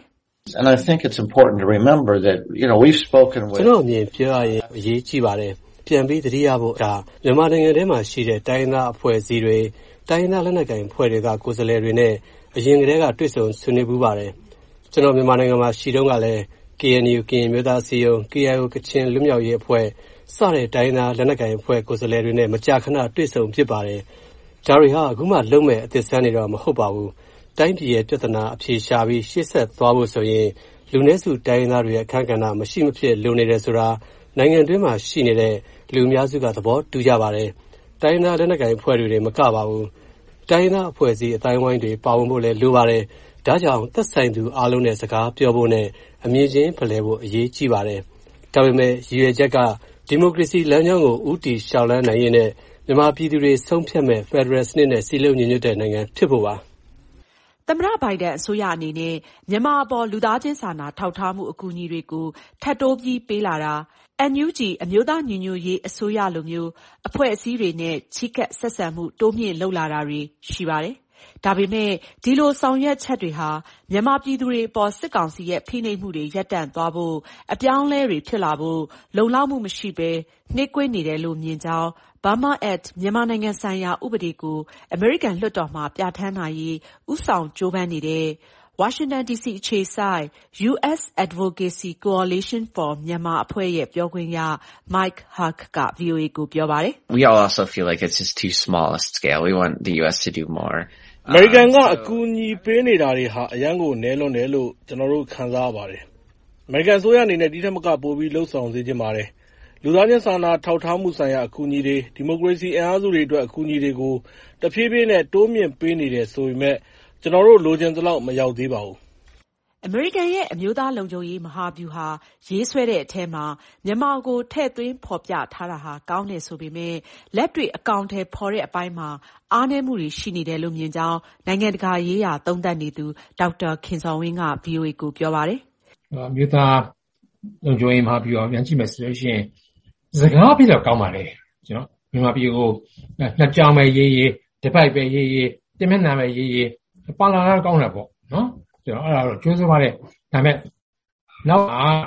And I think it's important to remember that, we've spoken with... ကျွန်တော်အမြင်ပြောရရင်အရေးကြီးပါတယ်။ပြန်ပြီးသတိရဖို့ကမြန်မာနိုင်ငံထဲမှာရှိတဲ့တိုင်းသားအဖွဲ့အစည်းတွေတိုင်းသားလက်နက်ကိုင်အဖွဲ့တွေကကိုယ်စားလှယ်တွေနဲ့အရင်ကတည်းကတွေ့ဆုံဆွေးနွေးမှုပါတယ်။ကျွန်တော်မြန်မာနိုင်ငံမှာရှိတုန်းကလည်း KNU ကရင်မျိုးသားအစည်းအရုံး KIO ကချင်လွတ်မြောက်ရေးအဖွဲ့စတဲ့တိုင်းသားလက်နက်ကိုင်အဖွဲ့ကိုယ်စားလှယ်တွေနဲ့မကြာခဏတွေ့ဆုံဖြစ်ပါတယ်။ဒါတွေဟာအခုမှလုံးမဲ့အသစ်ဆန်းနေတော့မဟုတ်ပါဘူး။တိုင်းပြည်ရဲ့ပြဿနာအဖြေရှာပြီးရှေ့ဆက်သွားဖို့ဆိုရင်လူနည်းစုတိုင်းသားတွေရဲ့အခမ်းကဏ္ဍမရှိမဖြစ်လိုနေတယ်ဆိုတာနိုင်ငံတွင်းမှာရှိနေတဲ့လူအများစုကသဘောတူကြပါတယ်။တိုင်းသားလက်နက်ကိုင်အဖွဲ့တွေမကပါဘူး။တိုင်းသားအဖွဲ့အစည်းအတိုင်းဝိုင်းတွေပါဝင်ဖို့လည်းလိုပါတယ်။ဒါကြောင့်သက်ဆိုင်သူအားလုံးနဲ့စကားပြောဖို့နဲ့အမြင်ချင်းဖလှယ်ဖို့အရေးကြီးပါတယ်။ဒါပေမဲ့ရည်ရွယ်ချက်ကဒီမိုကရေစီလမ်းကြောင်းကိုဦးတည်ရှောင်လန်းနိုင်ရေးနဲ့မြန်မာပြည်သူတွေဆုံးဖြတ်မဲ့ဖက်ဒရယ်စနစ်နဲ့စည်းလုံးညီညွတ်တဲ့နိုင်ငံဖြစ်ဖို့ပါ။သမ္မတဘိုင်ဒန်အစိုးရအနေနဲ့မြန်မာအပေါ်လူသားချင်းစာနာထောက်ထားမှုအကူအညီတွေကိုထပ်တိုးပြီးပေးလာတာNUG အမျိုးသားညီညွတ်ရေးအစိုးရလိုမျိုးအဖွဲ့အစည်းတွေနဲ့ချဉ်းကပ်ဆက်ဆံမှုတိုးမြှင့်လုပ်လာတာတွေရှိပါတယ်။ဒါပေမဲ့ဒီလိုဆောင်ရွက်ချက်တွေဟာမြန်မာပြည်သူတွေအပေါ်စစ်ကောင်စီရဲ့ဖိနှိပ်မှုတွေရပ်တန့်သွားဖို့အပြောင်းအလဲတွေဖြစ်လာဖို့လုံလောက်မှုမရှိဘဲနှေးကွေးနေတယ်လို့မြင်ကြောင်း Burma Act မြန်မာနိုင်ငံဆိုင်ရာဥပဒေကိုအမေရိကန်လွှတ်တော်မှာပြဋ္ဌာန်းနိုင်ရေးဦးဆောင်ကြိုးပမ်းနေတဲ့ Washington DC အခြေစိုက် U.S. Advocacy Coalition for Myanmar အဖွဲ့ရဲ့ပြောခွင့်ရ Mike Hug က VOA ကိုပြောပါတယ်။ We all also feel like it's just too small a scale. We want the U.S. to do more. အမေရိကန်ကအကူအညီပေးနေတာတွေဟာအရန်ကိုနည်းလွန်းတယ်လို့ကျွန်တော်တို့ခံစားရပါတယ်။အမေရိကန်အစိုးရအနေနဲ့ဒီထက်မကပိုပြီးလှုပ်ဆောင်စေချင်ပါတယ်။လူသားချင်းစာနာထောက်ထားမှုဆိုင်ရာအကူအညီတွေဒီမိုကရေစီအင်အားစုတွေအတွက်အကူအညီတွေကိုတဖြည်းဖြည်းနဲ့တိုးမြင့်ပေးနေတယ်ဆိုပေမဲ့ကျွန်တော်တို့လိုချင်သလောက်မရောက်သေးပါဘူး။အမေရိကန်ရဲ့အမျိုးသားလုံခြုံရေးမဟာဗျူဟာရေးဆွဲတဲ့အထဲမှာမြန်မာကိုထည့်သွင်းဖော်ပြထားတာဟာကောင်းတယ်ဆိုပေမဲ့လက်တွေ့အကောင်အထည်ဖော်တဲ့အပိုင်းမှာအားနည်းမှုတွေရှိနေတယ်လို့မြင်ကြောင်းနိုင်ငံတကာရေးရာသုံးသပ်နေသူဒေါက်တာခင်ဇော်ဝင်းက VOA ကိုပြောပါတယ်။အမျိုးသားလုံခြုံရေးမဟာဗျူဟာပြန်ကြည့်မယ်ဆိုလို့ရှိရင်စကားပြီးတော့ကောင်းပါလေ။မြန်မာပြည်ကိုနှစ်ကြောင်ပဲရေးတစ်ပိုက်ပဲရေးတမင်နာပဲရေးပါလာတော့ကောင်းတယ်ပေါ့နော်အဲ့ဒါတော့ကျိုးစားပါတယ်ဒါပေမဲ့နောက်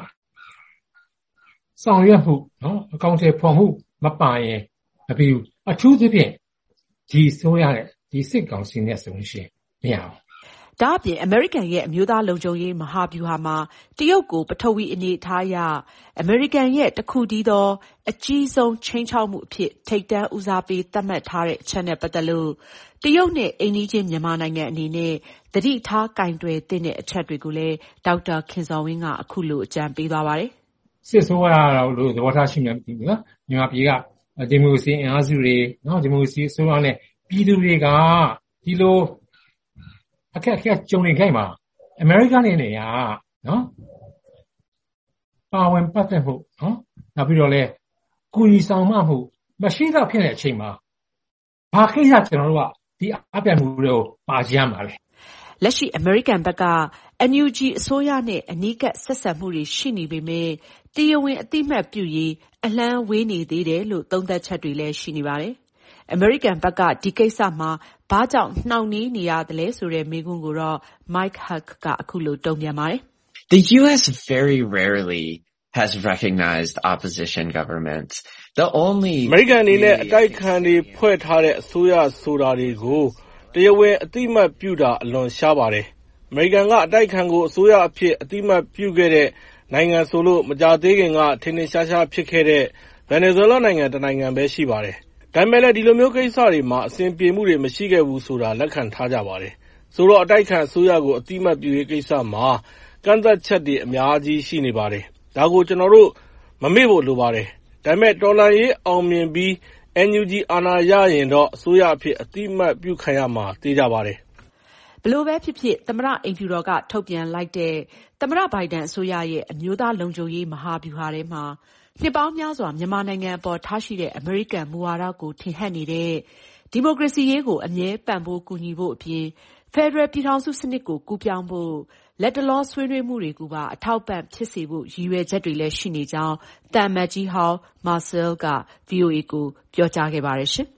ဆောင်ရွက်မှုနော်အကောင့်ထဲဖော်မှုမပါရင်မပြီးဘူးအထူးသဖြင့်ဒီဆိုရတဲ့ဒီစစ်ကောင်စီနဲ့ဆိုလို့ရှိရင်မရဘူးဒါအပြင်အမေရိကန်ရဲ့အမျိုးသားလုံခြုံရေးမဟာဗျူဟာမှာတရုတ်ကိုပထဝီအနေအထားအရအမေရိကန်ရဲ့တစ်ခုတည်းသောအကြီးဆုံးချိန်ချောက်မှုအဖြစ်ထိပ်တန်းဦးစားပေးသတ်မှတ်ထားတဲ့အချက်နဲ့ပတ်သက်လို့တရုတ်နဲ့အိမ်နီးချင်းမြန်မာနိုင်ငံအနေနဲ့သတိထားကင်တွယ်သင့်တဲ့အချက်တွေကိုလည်းဒေါက်တာခင်ဇော်ဝင်းကအခုလိုအကြံပေးသွားပါတယ်။စစ်ဆိုးရတော့လို့သဘောထားရှိနေပြီနော်။မြန်မာပြည်ကဒီမိုကရေစီအင်အားစုတွေနော်ဒီမိုကရေစီဆိုရနဲ့ပြည်သူတွေကဒီလိုအခက်ကြုံနေခိုင်းမှာအမေရိကန်နေရနော်ပါဝင်ပတ်သက်မှုနော်နောက်ပြီးတော့လဲကုညီဆောင်မှမှုမရှိတော့ဖြစ်တဲ့အချိန်မှာဘာခိစ္စကျွန်တော်တို့ကဒီအပြတ်မှုတွေကိုပါကြရမှာလေလက်ရှိအမေရိကန်ဘက်က NUG အစိုးရနဲ့အနီးကပ်ဆက်ဆံမှုတွေရှိနေပေမဲ့တရားဝင်အသိမှတ်ပြုရေးအလှမ်းဝေးနေသေးတယ်လို့သုံးသပ်ချက်တွေလည်းရှိနေပါတယ်အမေရိကန်ဘက်ကဒီကိစ္စမှာဘာကြောင့်နှောင့်နှေးနေရတယ်လဲဆိုတဲ့မေးခွန်းကိုတော့ Mike Hug ကအခုလိုတုံ့ပြန်ပါတယ် The US very rarely has recognized opposition governments. The only အမေရိကန်အနေနဲ့အတိုက်ခံတွေဖွဲ့ထားတဲ့အစိုးရဆိုတာတွေကိုတရားဝင်အသိမှတ်ပြုတာအလွန်ရှားပါတယ်။အမေရိကန်ကအတိုက်ခံကိုအစိုးရအဖြစ်အသိမှတ်ပြုခဲ့တဲ့နိုင်ငံဆိုလို့မကြာသေးခင်ကထင်ထင်ရှားရှားဖြစ်ခဲ့တဲ့ဗင်နီဇွဲလားနိုင်ငံတစ်နိုင်ငံပဲရှိပါတယ်။ဒါပေမဲ့လည်းဒီလိုမျိုးကိစ္စတွေမှာအဆင်ပြေမှုတွေမရှိခဲ့ဘူးဆိုတာလက်ခံထားကြပါတယ်။ဆိုတော့အတိုက်ခံအစိုးရကိုအသိမှတ်ပြုရေးကိစ္စမှာကန့်သက်ချက်တွေအများကြီးရှိနေပါတယ်။ဒါကိုကျွန်တော်တို့မမေ့ဖို့လိုပါတယ်။ဒါပေမဲ့တော်လှန်ရေးအောင်မြင်ပြီး NUG အာဏာရရင်တော့အစိုးရအဖြစ်အသိမှတ်ပြုခံရမှာသိကြပါတယ်ဘလို့ပဲဖြစ်ဖြစ်သမ္မတအိမ်ဖြူတော်ကထုတ်ပြန်လိုက်တဲ့သမ္မတဘိုင်ဒန်အစိုးရရဲ့အမျိုးသားလုံခြုံရေးမဟာဗျူဟာထဲမှာနှစ်ပေါင်းများစွာမြန်မာနိုင်ငံအပေါ်ထားရှိတဲ့အမေရိကန်မူဝါဒကိုထင်ဟပ်နေတဲ့ဒီမိုကရေစီရေးကိုအမြဲပံ့ပိုးကူညီဖို့အပြင်ဖက်ဒရယ်ပြည်ထောင်စုစနစ်ကိုကူးပြောင်းဖို့လက်တလောဆွေးနွေးမှုတွေကိုပါအထောက်ပံ့ဖြစ်စေဖို့ရည်ရွယ်ချက်တွေလည်းရှိနေကြောင်းတမ်မတ်ကြီးဟောင်းမာဆယ်က VOA ကိုပြောကြားခဲ့ပါတယ်ရှင်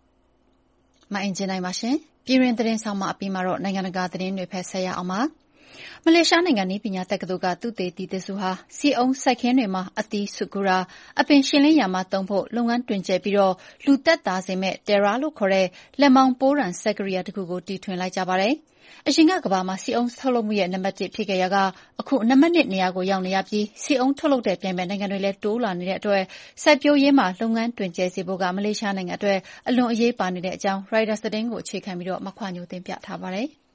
။မအင်ဂျင်နိုင်ပါရှင်။ပြည်တွင်သတင်းဆောင်မအပြီးမှာတော့နိုင်ငံတကာသတင်းတွေဖက်ဆက်ရအောင်ပါ။မလေးရှားနိုင်ငံနည်းပညာတက္ကသိုလ်ကသုတေသီတစုဟာဆီအုန်းစိုက်ခင်းတွေမှာအသီးစုကူတာအပင်ရှင်လင်းရာမှာသုံးဖို့လုပ်ငန်းတွင်ကျယ်ပြီးလူသက်သာစေမဲ့ Terra လို့ခေါ်တဲ့လက်မောင်းပိုးတံစက်ကိရိယာတစ်ခုကိုတီထွင်လိုက်ကြပါတယ်။အရင်ကကမ္ဘာမှာဆီအုန်းထုတ်လုပ်မှုရဲ့နံပါတ်1ဖြစ်ခဲ့ရာကအခုနံပါတ်2နေရာကိုရောက်နေရပြီးဆီအုန်းထုတ်လုပ်တဲ့ပြိုင်ဘက်နိုင်ငံတွေလည်းတိုးလာနေတဲ့အတွက်စိုက်ပျိုးရေးမှာလုပ်ငန်းတွင်ကျယ်စေဖို့ကမလေးရှားနိုင်ငံအတွက်အလွန်အရေးပါနေတဲ့အကြောင်း Reuters သတင်းကိုအခြေခံပြီးမခွာညိုတင်ပြထားပါတယ်။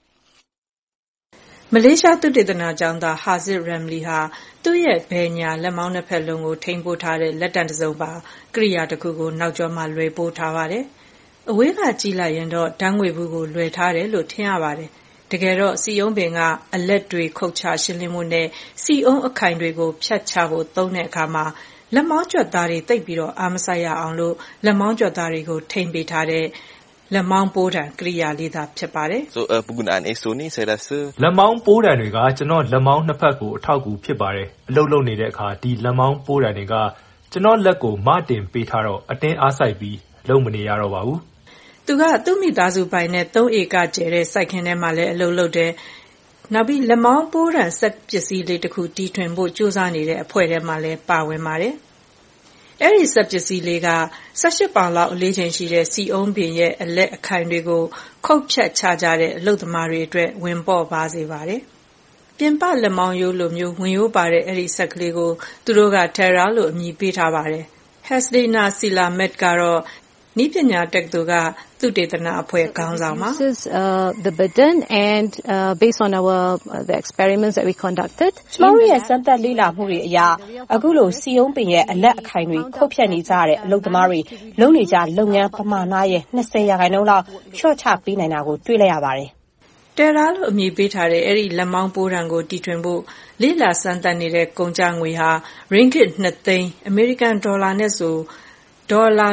မလေးရှားသုတေသနကျောင်းသား Haziq Ramli ဟာသူ့ရဲ့ဘယ်ညာလက်မောင်းနှစ်ဖက်လုံးကိုထိန်းပိုးထားတဲ့လက်တံတစ်စုံပါကိရိယာတစ်ခုကိုနောက်ကျောမှာလွယ်ပိုးထားပါတယ်။အဝေးကကြည့်လိုက်ရင်တော့ဓာတ်ငွေဘူးကိုလွယ်ထားတယ်လို့ထင်ရပါတယ်။တကယ်တော့စီအုံးပင်ကအလက်တွေခုတ်ချရှင်းလင်းမှုနဲ့စီအုံးအခိုင်တွေကိုဖြတ်ချဖို့သုံးတဲ့အခါမှာလက်မောင်းကြွက်သားတွေတိတ်ပြီးတော့အားမဆိုင်ရအောင်လို့လက်မောင်းကြွက်သားတွေကိုထိန်းပေးထားတဲ့လက်မောင်းပိုးတံကိရိယာလေးသာဖြစ်ပါတယ်။ penggunaan ESO ni saya rasa လက်မောင်းပိုးတံတွေကကျွန်တော်လက်မောင်းနှစ်ဖက်ကိုအထောက်အကူဖြစ်ပါတယ်။အလုပ်လုပ်နေတဲ့အခါဒီလက်မောင်းပိုးတံတွေကကျွန်တော်လက်ကိုမတင်ပေးထားတော့အတင်းအားစိုက်ပြီးလုံးမနေရတော့ပါဘူး။သူကသူ့မိသားစုပိုင်နဲ့3ဧကကျယ်တဲ့စိုက်ခင်းထဲမှာလည်းအလုပ်လုပ်တယ်။နောက်ပြီးလက်မောင်းပိုးတံစက်ပစ္စည်းလေးတစ်ခုတီထွင်ဖို့ကြိုးစားနေတဲ့အဖွဲ့ထဲမှာလည်းပါဝင်ပါတယ်။အဲ့ဒီစက်ပစ္စည်းလေးက18ပေါင်လောက်အလေးချိန်ရှိတဲ့စီအုံးပင်ရဲ့အလက်အခိုင်တွေကိုခုတ်ဖြတ်ချကြတဲ့အလုပ်သမားတွေအတွက်ဝင်ပေါ့ပါစေပါတယ်။ပြင်ပလက်မောင်းရိုးလိုမျိုးဝင်ရိုးပါတဲ့အဲ့ဒီဆက်ကလေးကိုသူတို့က Terra လို့အမည်ပေးထားပါတယ်။ Hasdina Silamet ကတော့နည်းပညာတက္ကသိုလ်ကသုတေသနအဖွဲ့ခေါင်းဆောင်ပါ This is the bidden and based on the experiments that we conducted ကျွန်တော်ရဲ့စမ်းသပ်လေ့လာမှုတွေအရအခုလိုစီအုံးပင်ရဲ့အလက်အခိုင်တွေခုတ်ဖြတ်နေကြတဲ့အလုပ်သမားတွေလုပ်နေကြလုပ်ငန်းပမာဏရဲ့20%လောက်လျှော့ချပေးနိုင်တာကိုတွေ့လိုက်ရပါတယ်။ Terra လို့အမည်ပေးထားတဲ့အဲ့ဒီလက်မောင်းပိုးတံကိုတီထွင်ဖို့လေ့လာစမ်းသပ်နေတဲ့ကုန်ကျငွေဟာ Ringgit 2 သိန်းအမေရိကန်ဒေါ်လာနဲ့ဆိုဒေါ်လာ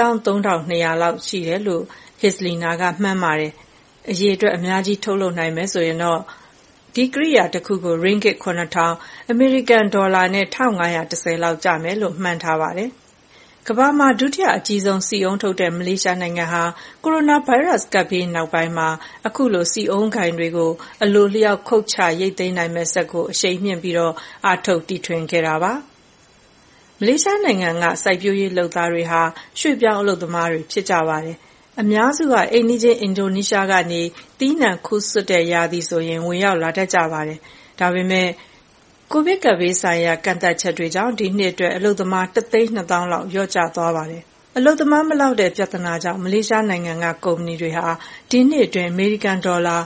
43200 လောက်ရှိတယ်လို့ Hasdina ကမှန်းပါတယ်။အရေအတွက်အများကြီးထုတ်လုပ်နိုင်မယ်ဆိုရင်တော့ဒီကိရိယာတစ်ခုကို Ringgit 9000အမေရိကန်ဒေါ်လာနဲ့1510လောက်ကျမယ်လို့မှန်းထားပါတယ်။ကမ္ဘာမှာဒုတိယအကြီးဆုံးစီအုံးထုတ်တဲ့မလေးရှားနိုင်ငံဟာကိုရိုနာဗိုင်းရပ်စ်ကပ်ဘေးနောက်ပိုင်းမှာအခုလိုစီအုံးခိုင်တွေကိုအလိုလျောက်ခုတ်ချရိတ်သိမ်းနိုင်မဲ့စက်ကိုအရှိန်မြင့်ပြီးတော့အားထုတ်တီထွင်ခဲ့တာပါ။မလေးရှားနိုင်ငံကစိုက်ပျိုးရေးလုပ်သားတွေဟာရွှေ့ပြောင်းအလုပ်သမားတွေဖြစ်ကြပါတယ်။အများစုကအိမ်နီးချင်းအင်ဒိုနီးရှားကနေသီးနှံခူးဆွတ်တဲ့ရာသီဆိုရင်ဝင်ရောက်လာတတ်ကြပါတယ်။ဒါပေမဲ့ကိုဗစ်ကပ်ဘေးဆိုင်ရာကန့်သတ်ချက်တွေကြောင့်ဒီနှစ်အတွက်အလုပ်သမား1,200,000 လောက်လျော့ကျသွားပါတယ်။အလုပ်သမားမလောက်တဲ့ပြဿနာကြောင့်မလေးရှားနိုင်ငံကကုမ္ပဏီတွေဟာဒီနှစ်အတွင်းအမေရိကန်ဒေါ်လာ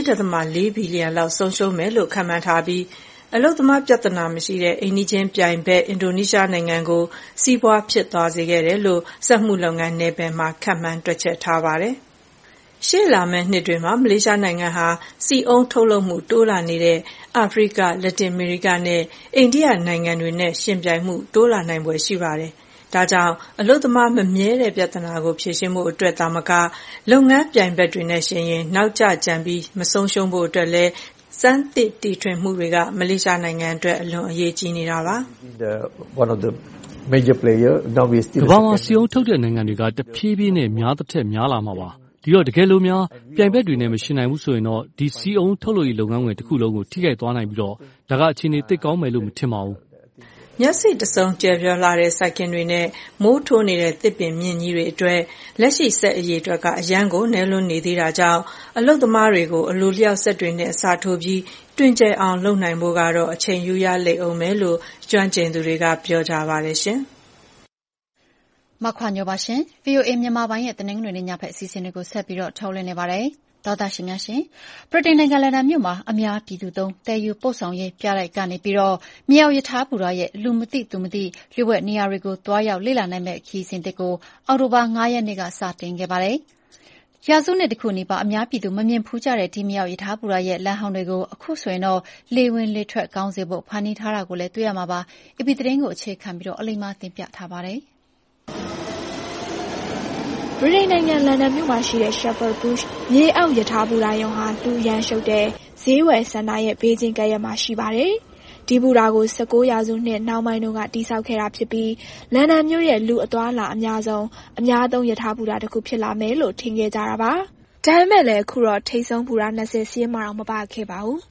4.4 ဘီလီယံလောက်ဆုံးရှုံးမယ်လို့ခန့်မှန်းထားပြီးအလုပ်သမားပြဿနာမရှိတဲ့အိမ်နီးချင်းပြိုင်ဘက်အင်ဒိုနီးရှားနိုင်ငံကိုစီးပွားဖြစ်သွားစေခဲ့တယ်လို့စက်မှုလုပ်ငန်းနယ်ပယ်မှာခန့်မှန်းတွက်ချက်ထားပါတယ်။ရှေ့လာမယ့်နှစ်တွေမှာမလေးရှားနိုင်ငံဟာစီအုံးထုတ်လုပ်မှုတိုးလာနေတဲ့အာဖရိက၊လက်တင်အမေရိကနဲ့အိန္ဒိယနိုင်ငံတွေနဲ့ယှဉ်ပြိုင်မှုတိုးလာနိုင်ဖွယ်ရှိပါတယ်။ဒါကြောင့်အလုပ်သမားမမြဲတဲ့ပြဿနာကိုဖြေရှင်းဖို့အတွက်သာမကလုပ်ငန်းပြိုင်ဘက်တွေနဲ့ယှဉ်ရင်နောက်ကျကျန်ပြီးမဆုံးရှုံးဖို့အတွက်လည်းစမ်းသစ်တီထွင်မှုတွေကမလေးရှားနိုင်ငံအတွက်အလွန်အရေးကြီးနေတာပါ။ One of the major player now we still ကမ္ဘာမှာစီအုံးထုတ်တဲ့နိုင်ငံတွေကတဖြည်းဖြည်းနဲ့များတစ်ထက်များလာမှာပါ။ဒီတော့တကယ်လို့များပြိုင်ဘက်တွေနဲ့မရှင်နိုင်ဘူးဆိုရင်တော့ဒီစီအုံးထုတ်လုပ်ရေးလုပ်ငန်းဝင်တစ်ခုလုံးကိုထိခိုက်သွားနိုင်ပြီးတော့ဒါကအခြေအနေသိကောင်းမယ်လို့မထင်ပါဘူး။မျက်စိတစုံကျယ်ပြောလာတဲ့စိုက်ခင်းတွေနဲ့မိုးထိုးနေတဲ့သစ်ပင်မြင့်ကြီးတွေအတွက်လက်ရှိစက်အရေးအတွက်ကအရန်ကိုနဲလွန်းနေသေးတာကြောင့်အလုပ်သမားတွေကိုအလိုလျောက်စက်တွေနဲ့အစားထိုးပြီးတွင်ကျယ်အောင်လုပ်နိုင်ဖို့ကတော့အချိန်ယူရလိမ့်အောင်မယ်လို့ကျွမ်းကျင်သူတွေကပြောကြပါတယ်ရှင်။မခွာညိုပါရှင်။ VOA မြန်မာပိုင်းရဲ့တနင်္ဂနွေနေ့ညဖက်အစီအစဉ်တွေကိုဆက်ပြီးတော့ထုတ်လွှင့်နေပါတယ်။သောတာရှင်များရှင်ဗြိတိန်နိုင်ငံလန်ဒန်မြို့မှာအများပြည်သူသုံးတည်ယူပို့ဆောင်ရေးပြတိုက်ကနေပြီးတော့မြေအောက်ရထားဘူရာရဲ့လူမသိသူမသိလျှို့ဝှက်နေရာတွေကိုတွားရောက်လေ့လာနိုင်မဲ့ခီးစဉ်တစ်ကိုအောက်တိုဘာ9 ရက်နေ့ကစတင်ခဲ့ပါတယ်။ရာစုနှစ်တစ်ခုနီးပါးအများပြည်သူမမြင်ဖူးကြတဲ့ဒီမြေအောက်ရထားဘူရာရဲ့လမ်းဟောင်းတွေကိုအခုဆိုရင်တော့လေဝင်လေထွက်ကောင်းစေဖို့ဖန်တီးထားတာကိုလည်းတွေ့ရမှာပါ။ AP သတင်းကိုအခြေခံပြီးတော့အလိမ္မာတင်ပြထားပါတယ်။ဗြိတိန်နိုင်ငံလန်ဒန်မြို့မှာရှိတဲ့ Shepherd Bush မြေအောက်ရထားဘူရာရုံဟာလူရန်ရှုပ်တဲ့ဈေးဝယ်စင်တာရဲ့ဘေးချင်းကပ်ရက်မှာရှိပါတယ်။ဒီဘူရာကို19ရာစုနှစ်နောက်ပိုင်းတုန်းကတည်ဆောက်ခဲ့တာဖြစ်ပြီးလန်ဒန်မြို့ရဲ့လူအသွားအလာအများဆုံးအများသုံးရထားဘူရာတစ်ခုဖြစ်လာမယ်လို့ထင်ခဲ့ကြတာပါ။ဒါပေမဲ့လည်းအခုတော့ထိပ်ဆုံးဘူရာ20စီးမှတော့မပါခဲ့ပါဘူး။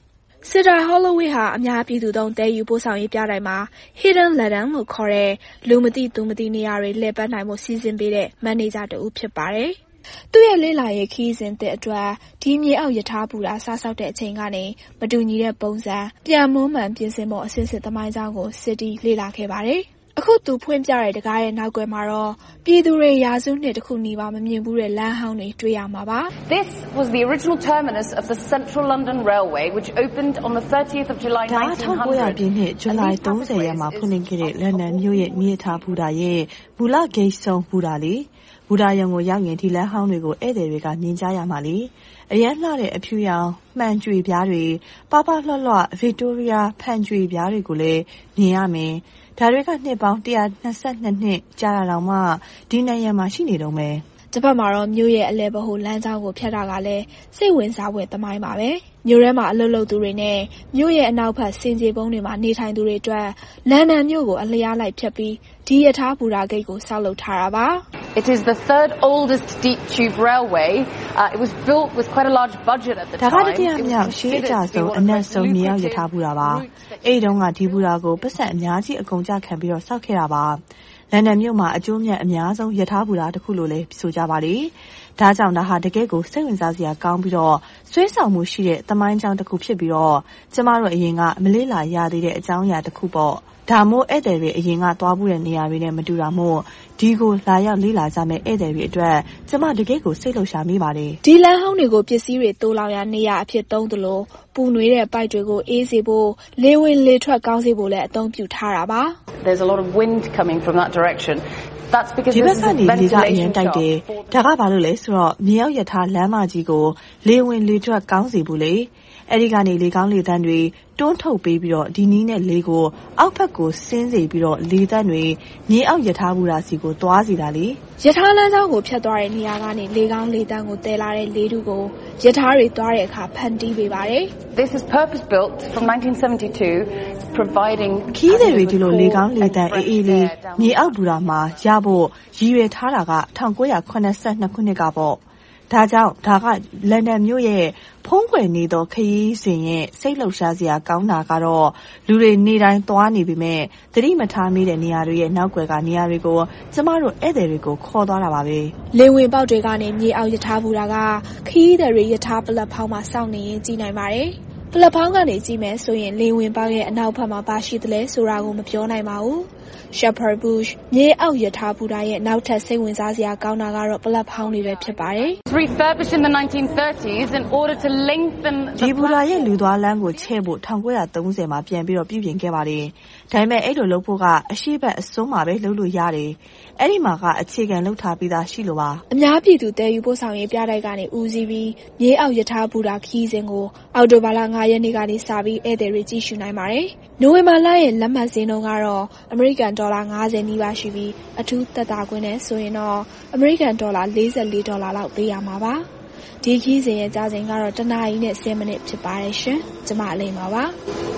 Cedar Holloway ဟာအများပြည်သူသုံးတည်ယူပို့ဆောင်ရေးပြတိုင်းမှာ Hidden Laden လို့ခေါ်တဲ့လူမသိသူမသိနေရာတွေလှည့်ပတ်နိုင်မှုစီစဉ်ပေးတဲ့မန်နေဂျာတဦးဖြစ်ပါတယ်။သူ့ရဲ့လေ့လာရေးခရီးစဉ်သစ်အတွက်ဒီမြေအောက်ယထာဘူတာစားဆောက်တဲ့အချိန်ကနေမတူညီတဲ့ပုံစံပြန်မွမ်းမံပြင်ဆင်ဖို့အစစ်စစ်သမိုင်းကြောင်းကိုစစ်တီလေ့လာခဲ့ပါတယ်။အခုသူဖွင့်ပြတဲ့တကားရဲ့နောက်ွယ်မှာတော့ပြည်သူတွေရာစုနှစ်တစ်ခုနီးပါးမမြင်ဘူးတဲ့လမ်းဟောင်းတွေတွေ့ရမှာပါ။ This was the original terminus of the Central London Railway which opened on the 30th of July 1900. 1900 ပြည့်နှစ်ဇူလိုင်30ရက်မှာဖွင့်လှစ်ခဲ့တဲ့လန်ဒန်မြို့ရဲ့မြေထားဘူတာရဲ့ဘူလဂိတ်ဆုံးဘူတာလေဘူတာရုံကိုရောက်ရင်ဒီလမ်းဟောင်းတွေကိုဧည့်သည်တွေကမြင်ကြရမှာလေအရန်လှတဲ့အဖြူရောင်မှန်ကြွေပြားတွေပပလှလှဗစ်တိုးရီးယားဖန်ကြွေပြားတွေကိုလည်းမြင်ရမယ်ဒါတွေကနှစ်ပေါင်း122နှစ်ကြာလာတော့မှဒီနေရာမှာရှိနေတော့မယ်တစ်ဖက်မှာတော့မြို့ရဲ့အလဲဘဟုလမ်းကြောင်းကိုဖြတ်တာကလည်းစိတ်ဝင်စားဖွယ်သမိုင်းပါပဲမြို့ထဲမှာအလုပ်လုပ်သူတွေနဲ့မြို့ရဲ့အနောက်ဘက်စင်ကြေပုံးတွေမှာနေထိုင်သူတွေအတွက်လန်ဒန်မြို့ကိုအလျားလိုက်ဖြတ်ပြီးဒီယထာဘူတာဂိတ်ကိုဆောက်လုပ်ထားတာပါ It is the third oldest deep tube railway. It was built with quite a large budget at the time. ဒါကတည်းကမြောက်ရှေးအကြဆုံးအနက်ဆုံးမြေအောက်ယထာဘူတာပါအဲ့တုန်းကဒီဘူတာကိုပတ်စံအများကြီးအကုန်ကြခံပြီးတော့ဆောက်ခဲ့တာပါလန်ဒန်မြို့မှာအကျိုးမြတ်အများဆုံးယထာဘူတာတစ်ခုလို့လည်းဆိုကြပါလေဒါကြောင့်ဒါဟာတကယ့်ကိုစိတ်ဝင်စားစရာကောင်းပြီးတော့ဆွဲဆောင်မှုရှိတဲ့သမိုင်းကြောင်းတစ်ခုဖြစ်ပြီးတော့ကျမတို့အရင်ကမလေးလာရသေးတဲ့အကြောင်းအရာတစ်ခုပေါ့ဒါမို့ဧည့်သည်တွေအရင်ကသွားဘူးတဲ့နေရာတွေနဲ့မတူတာမို့ဒီကိုလာရောက်လေးလာကြမဲ့ဧည့်သည်တွေအတွက်ကျမတကယ့်ကိုစိတ်လှုပ်ရှားမိပါတယ်ဒီလမ်းဟောင်းတွေကိုပစ္စည်းတွေတိုးလောင်ရနေရအဖြစ်သုံးသလိုပူနွေးတဲ့ပိုက်တွေကိုအေးစေဖို့လေဝင်လေထွက်ကောင်းစေဖို့လည်းအသုံးပြုထားတာပါ There's a lot of wind coming from that direction That's because this is ventilationတိုက်တယ်ဒါကဘာလို့လဲဆိုတော့မြေအောက်ယထာလမ်းမကြီးကိုလေဝင်လေထွက်ကောင်းစေဖို့လေအဲ့ဒီကနေလေကောင်းလေသန့်တွေတွန်းထုတ်ပေးပြီးတော့ဒီနီးနဲ့လေကိုအောက်ဘက်ကိုဆင်းစေပြီးတော့လေသန့်တွေမြေအောက်ယထာဘူတာစီကိုသွားစီတာလေယထာလမ်းကြောင်းကိုဖြတ်သွားတဲ့နေရာကနေလေကောင်းလေသန့်ကိုတည်လာတဲ့လေထုကိုယထာတွေသွားတဲ့အခါဖန်တီးပေးပါတယ် This is purpose built from 1972 providing ခီးတွေဒီလိုလေကောင်းလေသန့်အေးလေးမြေအောက်ဘူတာမှာရဖို့ရည်ရွယ်ထားတာက1982ခုနှစ်ကပေါ့ဒါကြောင့်ဒါကလန်ဒန်မြို့ရဲ့ဖုံးကွယ်နေသောခရီးစဉ်ရဲ့စိတ်လှုပ်ရှားစရာကောင်းတာကတော့လူတွေနေတိုင်းသွားနေပြီမဲ့သတိမထားမိတဲ့နေရာတွေရဲ့နောက်ွယ်ကနေရာတွေကိုကျမတို့ဧည့်သည်တွေကိုခေါ်သွားတာပါပဲလေဝင်ပေါက်တွေကနေမြေအောက်ယထာဘူတာကခရီးသည်တွေယထာပလက်ဖောင်းမှာစောင့်နေရင်ကြည့်နိုင်ပါတယ်ပလက်ဖောင်းကနေကြည့်မယ်ဆိုရင်လေဝင်ပေါက်ရဲ့အနောက်ဘက်မှာပါရှိသလဲဆိုတာကိုမပြောနိုင်ပါဘူးShepherd Bush မြေအောက်ယထာဘူတာရဲ့နောက်ထပ်စိတ်ဝင်စားစရာကောင်းတာကတော့ပလက်ဖောင်းတွေပဲဖြစ်ပါတယ်။ Refurbished in the 1930s in order to lengthen ဒီဘူတာရဲ့လူသွားလမ်းကိုချဲ့ဖို့1930မှာပြန်ပြီးတော့ပြုပြင်ခဲ့ပါတယ်။ဒါပေမဲ့အဲ့လိုလုပ်ဖို့ကအရှိတ်အစွန်းမှာပဲလုပ်လို့ရတယ်။အဲ့ဒီမှာကအခြေခံလုပ်ထားပြီးသားရှိလို့ပါ။အများပြည်သူတည်ယူပို့ဆောင်ရေးပြတိုက်ကနေဦးစီးပြီးမြေအောက်ယထာဘူတာခီးစဉ်ကိုအောက်တိုဘာလ9ရက်နေ့ကနေစပြီးဧည့်သည်တွေကြည့်ရှုနိုင်ပါတယ်။နိုဝင်ဘာလရဲ့လက်မှတ်ဈေးနှုန်းကတော့အမေရိကန်ဒေါ်လာ50နီးပါးရှိပြီးအထူးသက်သာခွင့်နဲ့ဆိုရင်တော့အမေရိကန်ဒေါ်လာ$44လောက်ပေးရမှာပါဒီခီးစဉ်ရဲ့ကြာချိန်ကတော့1နာရီနဲ့10မိနစ်ဖြစ်ပါတယ်ရှင်ကျမအလိမ္မာပါ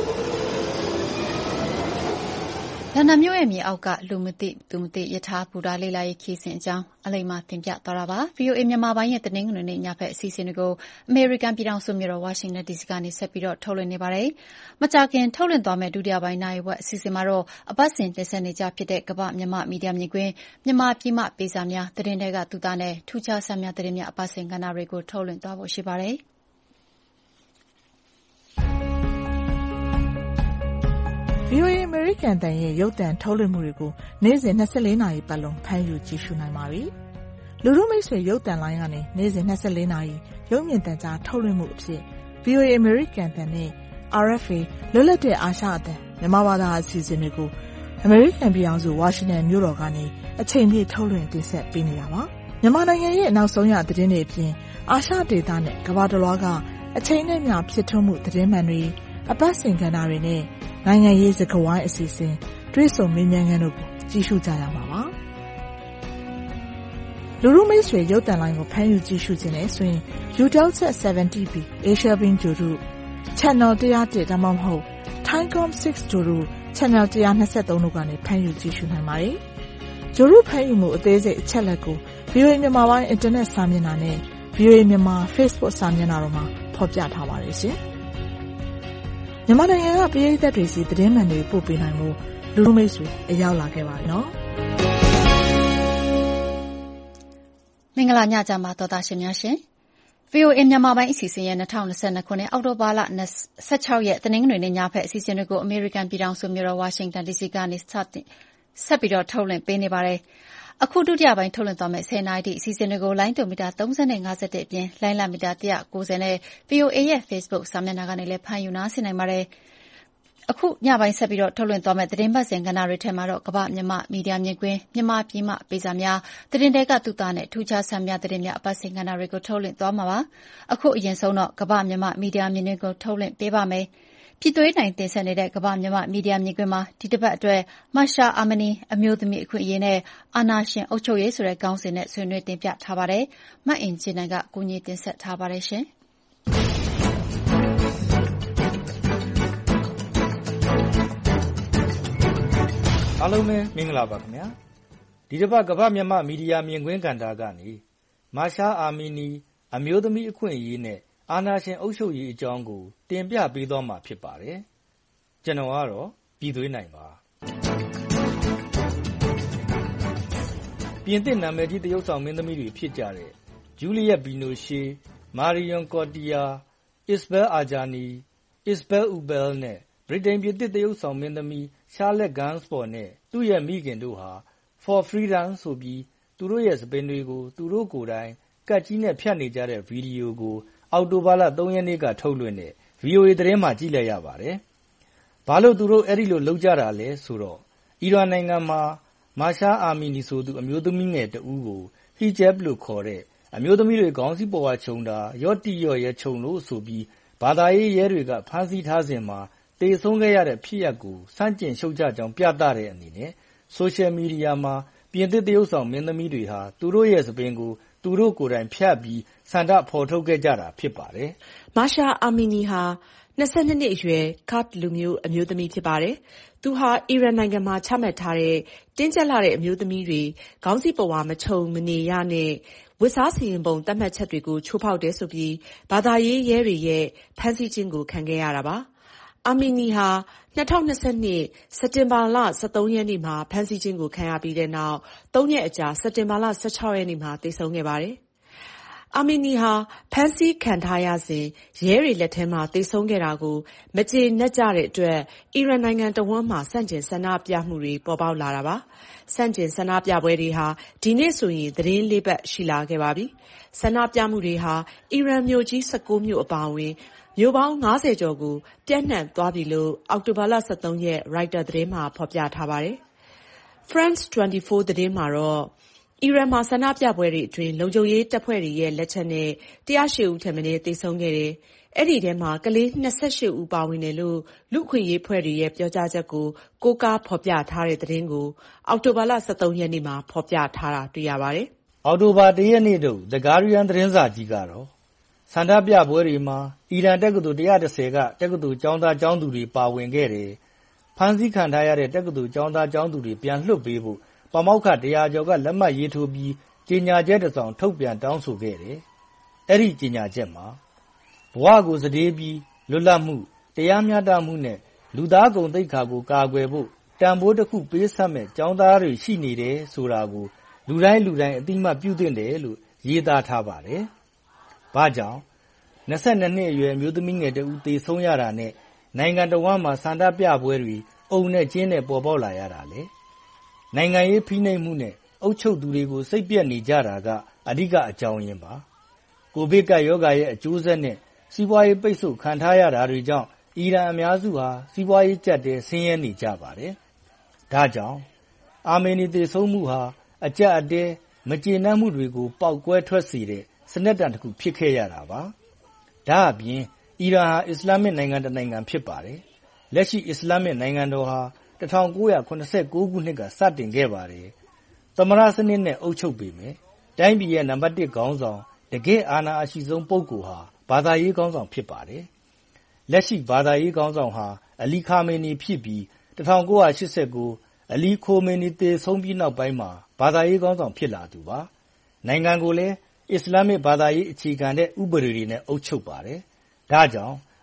လန်ဒန်မြို့ရဲ့မြေအောက်ကလူမသိသူမသိယထာဘူတာလေးလာရေးခီးစဉ်အကြောင်းအလိမ္မာတင်ပြသွားတာပါ VOA မြန်မာပိုင်းရဲ့သတင်းတွေနဲ့ညဖက်အစီအစဉ်တွေကိုအမေရိကန်ပြည်ထောင်စုမြို့တော်ဝါရှင်တန် DC ကနေဆက်ပြီးတော့ထုတ်လွှင့်နေပါတယ်မကြာခင်ထုတ်လွှင့်သွားမယ့်ဒုတိယပိုင်းနိုင်ဝက်အစီအစဉ်မှာတော့အပတ်စဉ်တင်ဆက်နေကြဖြစ်တဲ့ကမ္ဘာမြန်မာမီဒီယာမြင်ကွင်းမြန်မာပြည်မှပေးစာများသတင်းတွေကသူသားနဲ့ထူးခြားဆန်းများသတင်းများအပတ်စဉ်ကဏ္ဍတွေကိုထုတ်လွှင့်သွားဖို့ရှိပါတယ် VOA American တန်ရဲ့ရုပ်သံထုတ်လွှင့်မှုတွေကိုနေ့စဉ်24နာရီပတ်လုံးဖမ်းယူကြည့်ရှုနိုင်ပါပြီ။လူထုမိတ်ဆွေရုပ်သံလိုင်းကနေနေ့စဉ်24နာရီရုပ်မြင်သံကြားထုတ်လွှင့်မှုအဖြစ် VOA American တန်နဲ့ RFA လွတ်လပ်တဲ့အာရှအသံမြန်မာဘာသာအစီအစဉ်တွေကို American ပြည်အောင်စုဝါရှင်တန်မြို့တော်ကနေအချိန်ပြည့်ထုတ်လွှင့်တင်ဆက်ပေးနေတာပါ။မြန်မာနိုင်ငံရဲ့နောက်ဆုံးရသတင်းတွေအပြင်အာရှဒေသနဲ့ကမ္ဘာတစ်လွှားကအချိန်နဲ့မျှဖြစ်ထွန်းမှုသတင်းမှန်တွေအပတ်စဉ်ကဏ္ဍတွေနဲ့နိုင်ငံရေးစကားဝိုင်းအစီအစဉ်တွေ့ဆုံမေးမြန်းခန်းတို့ကိုကြည့်ရှုကြရမှာပါလူထုမိတ်ဆွေရုပ်သံလိုင်းကိုဖမ်းယူကြည့်ရှုခြင်းနဲ့ဆိုရင် Utelsat 70B Asia Beam ကြိုတို့ Channel 101ဒါမှမဟုတ် Thaicom 6ကြိုတို့ Channel 123တို့ကနေဖမ်းယူကြည့်ရှုနိုင်ပါတယ်ကြိုတို့ဖမ်းယူမှုအသေးစိတ်အချက်လက်ကို VOA မြန်မာပိုင်း Internet စာမျက်နှာနဲ့ VOA မြန်မာ Facebook စာမျက်နှာတို့မှာဖော်ပြထားပါတယ်ရှင်မြန်မာနိုင်ငံကပရိသတ်တွေစီသတင်းမှန်တွေပို့ပေးနိုင်မှုလူလူမိတ်ဆွေအရောက်လာခဲ့ပါပြီနော်မင်္ဂလာညချမ်းပါတော်သားရှင်များရှင် VOA မြန်မာပိုင်းအစီအစဉ်ရဲ့2022ခုနှစ်အောက်တိုဘာလ16ရက်တနင်္ဂနွေနေ့ညဖက်အစီအစဉ်တွေကိုအမေရိကန်ပြည်ထောင်စုမြို့တော်ဝါရှင်တန် DC ကနေဆက်ပြီးတော့ထုတ်လွှင့်ပေးနေပါတယ်။အခုဒုတိယပိုင်းထုတ်လွှင့်သွားမယ့်10နာရီထိအစီအစဉ်တွေကိုလိုင်းတူမီတာ30နဲ့51အပြင်လိုင်းလမီတာ190နဲ့ VOA ရဲ့ Facebook စာမျက်နှာကနေလည်းဖန်ယူနားဆင်နိုင်ပါတယ်။အခုညပိုင်းဆက်ပြီးတော့ထုတ်လွှင့်သွားမယ့်သတင်းပတ်စဉ်ကဏ္ဍတွေထဲမှာတော့ကမ္ဘာမြန်မာမီဒီယာမြင်ကွင်းမြန်မာပြည်မှပေးစာများသတင်းတဲကတူတာနဲ့ထူးခြားဆန်းများသတင်းများအပတ်စဉ်ကဏ္ဍတွေကိုထုတ်လွှင့်သွားမှာပါအခုအရင်ဆုံးတော့ကမ္ဘာမြန်မာမီဒီယာမြင်ကွင်းကိုထုတ်လွှင့်ပေးပါမယ်ပြည်သွေးနိုင်တင်ဆက်နေတဲ့ကမ္ဘာမြန်မာမီဒီယာမြင်ကွင်းမှာဒီတစ်ပတ်အတွက်မာရှာအာမနီအမျိုးသမီးအခွင့်အရေးနဲ့အာဏာရှင်အုပ်ချုပ်ရေးဆိုတဲ့ခေါင်းစဉ်နဲ့ဆွေးနွေးတင်ပြထားပါတယ်မအင်ဂျင်နိုင်ကကူညီတင်ဆက်ထားပါတယ်ရှင်အားလုံးပဲမင်္ဂလာပါခင်ဗျာဒီတစ်ပတ်ကမ္ဘာမြန်မာမီဒီယာမြင်ကွင်းကဏ္ဍကနေမာရှာအာမီနီအမျိုးသမီးအခွင့်အရေးနဲ့အာဏာရှင်အုပ်ချုပ်ရေးအကြောင်းကိုတင်ပြပေးသွားမှာဖြစ်ပါတယ်ကျွန်တော်ကတော့ပြည်သွေးနိုင်ပါပြင်သစ်နာမည်ကြီးတရုတ်ဆောင်မင်းသမီးတွေဖြစ်ကြတဲ့ဂျူလီယက်ဘီနိုရှေမာရီယွန်ကော်တီယာအစ်ဘဲအာဂျာနီအစ်ဘဲဥဘဲလ်နဲ့ဗြိတိန်ပြည်သစ်တရုတ်ဆောင်မင်းသမီးရှာလက်ဂန်စပေါ်နဲ့သူ့ရဲ့မိခင်တို့ဟာ For Freedom ဆိုပြီးသူတို့ရဲ့စပင်တွေကိုသူတို့ကိုယ်တိုင်ကတ်ကြီးနဲ့ဖြတ်နေကြတဲ့ဗီဒီယိုကိုအောက်တိုဘာလ3ရက်နေ့ကထုတ်လွှင့်တဲ့ VOA သတင်းမှာကြည့်လိုက်ရပါတယ်။ဘာလို့သူတို့အဲ့ဒီလိုလုပ်ကြတာလဲဆိုတော့အီရန်နိုင်ငံမှာမာရှာအာမီနီဆိုသူအမျိုးသမီးငယ်တဦးကိုဟီဂျပ်လို့ခေါ်တဲ့အမျိုးသမီးတွေခေါင်းစည်းပေါ်ဝါခြုံတာရော့တိရော့ရဲခြုံလို့ဆိုပြီးဘာသာရေးရဲတွေကဖမ်းဆီးထားစဉ်မှာတေဆုံးခဲ့ရတဲ့ဖြစ်ရပ်ကိုစန့်ကျင်ရှုတ်ချကြောင်းပြသတဲ့အနေနဲ့ဆိုရှယ်မီဒီယာမှာပြင်သစ်တရုတ်ဆောင်မင်းသမီးတွေဟာသူတို့ရဲ့စပင်ကိုသူတို့ကိုယ်တိုင်ဖြတ်ပြီးဆန္ဒဖော်ထုတ်ခဲ့ကြတာဖြစ်ပါတယ်။မာရှာအာမီနီဟာ22နှစ်အရွယ်ကာ့ဒ်လူမျိုးအမျိုးသမီးဖြစ်ပါတယ်။သူဟာအီရန်နိုင်ငံမှာချမှတ်ထားတဲ့တင်းကျပ်လာတဲ့အမျိုးသမီးတွေခေါင်းစည်းပေါ်ဝါမခြုံမနေရနဲ့ဝတ်စားစီရင်ပုံသတ်မှတ်ချက်တွေကိုချိုးဖောက်တယ်ဆိုပြီးဘာသာရေးရဲတွေရဲ့ဖမ်းဆီးခြင်းကိုခံခဲ့ရတာပါ။အာမီနီဟာ2022စက်တင်ဘာလ13ရက်နေ့မှာဖမ်းဆီးခြင်းကိုခံရပြီးတဲ့နောက်3ရက်အကြာစက်တင်ဘာလ16ရက်နေ့မှာသေဆုံးခဲ့ပါတယ်။အာမီနီဟာဖမ်းဆီးခံထားရစဉ်ရဲတွေလက်ထဲမှာသေဆုံးခဲ့တာကိုမကျေနပ်ကြတဲ့အတွက်အီရန်နိုင်ငံတဝန်းမှာဆန့်ကျင်ဆန္ဒပြမှုတွေပေါ်ပေါက်လာတာပါ။ဆန့်ကျင်ဆန္ဒပြပွဲတွေဟာဒီနေ့ဆိုရင်သတင်း4ပတ်ရှိလာခဲ့ပါပြီ။ဆန္ဒပြမှုတွေဟာအီရန်မြို့ကြီး19မြို့အပါအဝင်မြို့ပေါင်း90ကျော်ကိုပြန့်နှံ့သွားပြီလို့အောက်တိုဘာလ13ရက်ရိုက်တာသတင်းမှာဖော်ပြထားပါတယ်။ France 24သတင်းမှာတော့အီရန်မှာဆန္ဒပြပွဲတွေအတွင်းလုံခြုံရေးတပ်ဖွဲ့တွေရဲ့လက်ချက်နဲ့108ဦးထက်မနည်းသေဆုံးခဲ့တယ်။အဲ့ဒီထဲမှာကလေး28ဦးပါဝင်တယ်လို့လူ့အခွင့်အရေးဖွဲ့တွေရဲ့ပြောကြားချက်ကိုကိုးကားဖော်ပြထားတဲ့သတင်းကိုအောက်တိုဘာလ13ရက်နေ့မှာဖော်ပြထားတာတွေ့ရပါတယ်။အောက်တိုဘာ1ရက်နေ့တုန်း The Guardian သတင်းစာကြီးကတော့ဆန္ဒပြပွဲတွေမှာအီရန်တက္ကသိုလ်110ကတက္ကသိုလ်ကျောင်းသားကျောင်းသူတွေပါဝင်ခဲ့တယ်။ဖမ်းဆီးခံထားရတဲ့တက္ကသိုလ်ကျောင်းသားကျောင်းသူတွေပြန်လွှတ်ပေးဖို့ပါမောက္ခ100ကျော်ကလက်မှတ်ရေးထိုးပြီးကြေညာချက်တစ်စောင်ထုတ်ပြန်တောင်းဆိုခဲ့တယ်။အဲ့ဒီကြေညာချက်မှာဘဝကိုစတေးပြီးလွတ်လပ်မှုတရားမျှတမှုနဲ့လူသားကုန်သိက္ခာကိုကာကွယ်ဖို့တန်ဖိုးတစ်ခုပေးဆက်မဲ့ကျောင်းသားတွေရှိနေတယ်ဆိုတာကိုလူတိုင်းအသိမှတ်ပြုသင့်တယ်လို့ရေးသားထားပါတယ်။ဘာကြောင့်22နှစ်အရွယ်မျိုးသမီးငယ်တဦးသေဆုံးရတာနဲ့နိုင်ငံတော်မှာဆန္ဒပြပွဲတွေအုံနဲ့ကျင်းနဲ့ပေါ်ပေါက်လာရတာလေနိုင်ငံရေးဖိနှိပ်မှုနဲ့အုပ်ချုပ်သူတွေကိုစိတ်ပြက်နေကြတာကအဓိကအကြောင်းရင်းပါကိုဗစ်ကရောဂါရဲ့အကျိုးဆက်နဲ့စီးပွားရေးပိတ်ဆို့ခံထားရတာတွေကြောင့်အီရန်အများစုဟာစီးပွားရေးကျပ်တဲဆင်းရဲနေကြပါတယ်ဒါကြောင့်အာမေနီသေဆုံးမှုဟာအကြက်အတဲမကျေနပ်မှုတွေကိုပေါက်ကွဲထွက်စေတဲ့စနစ်တန်တစ်ခုဖြစ်ခဲ့ရတာပါဒါအပြင်အီရန်ဟာအစ္စလာမစ်နိုင်ငံတစ်နိုင်ငံဖြစ်ပါတယ်လက်ရှိအစ္စလာမစ်နိုင်ငံတော်ဟာ1989ခုနှစ်ကစတင်ခဲ့ပါတယ်သမရစနစ်နဲ့အုပ်ချုပ်ပေမယ့်တိုင်းပြည်ရဲ့နံပါတ်1ခေါင်းဆောင်တကယ့်အာဏာအရှိဆုံးပုဂ္ဂိုလ်ဟာဘာသာရေးခေါင်းဆောင်ဖြစ်ပါတယ်လက်ရှိဘာသာရေးခေါင်းဆောင်ဟာအလီခါမေနီဖြစ်ပြီး1989အလီခိုမေနီသေဆုံးပြီးနောက်ပိုင်းမှာဘာသာရေးခေါင်းဆောင်ဖြစ်လာသူပါနိုင်ငံကိုလည်းအစ္စလာမစ်ဘာသာရေးအခြေခံတဲ့ဥပဒေတွေနဲ့အုပ်ချုပ်ပါတယ်ဒါကြောင့်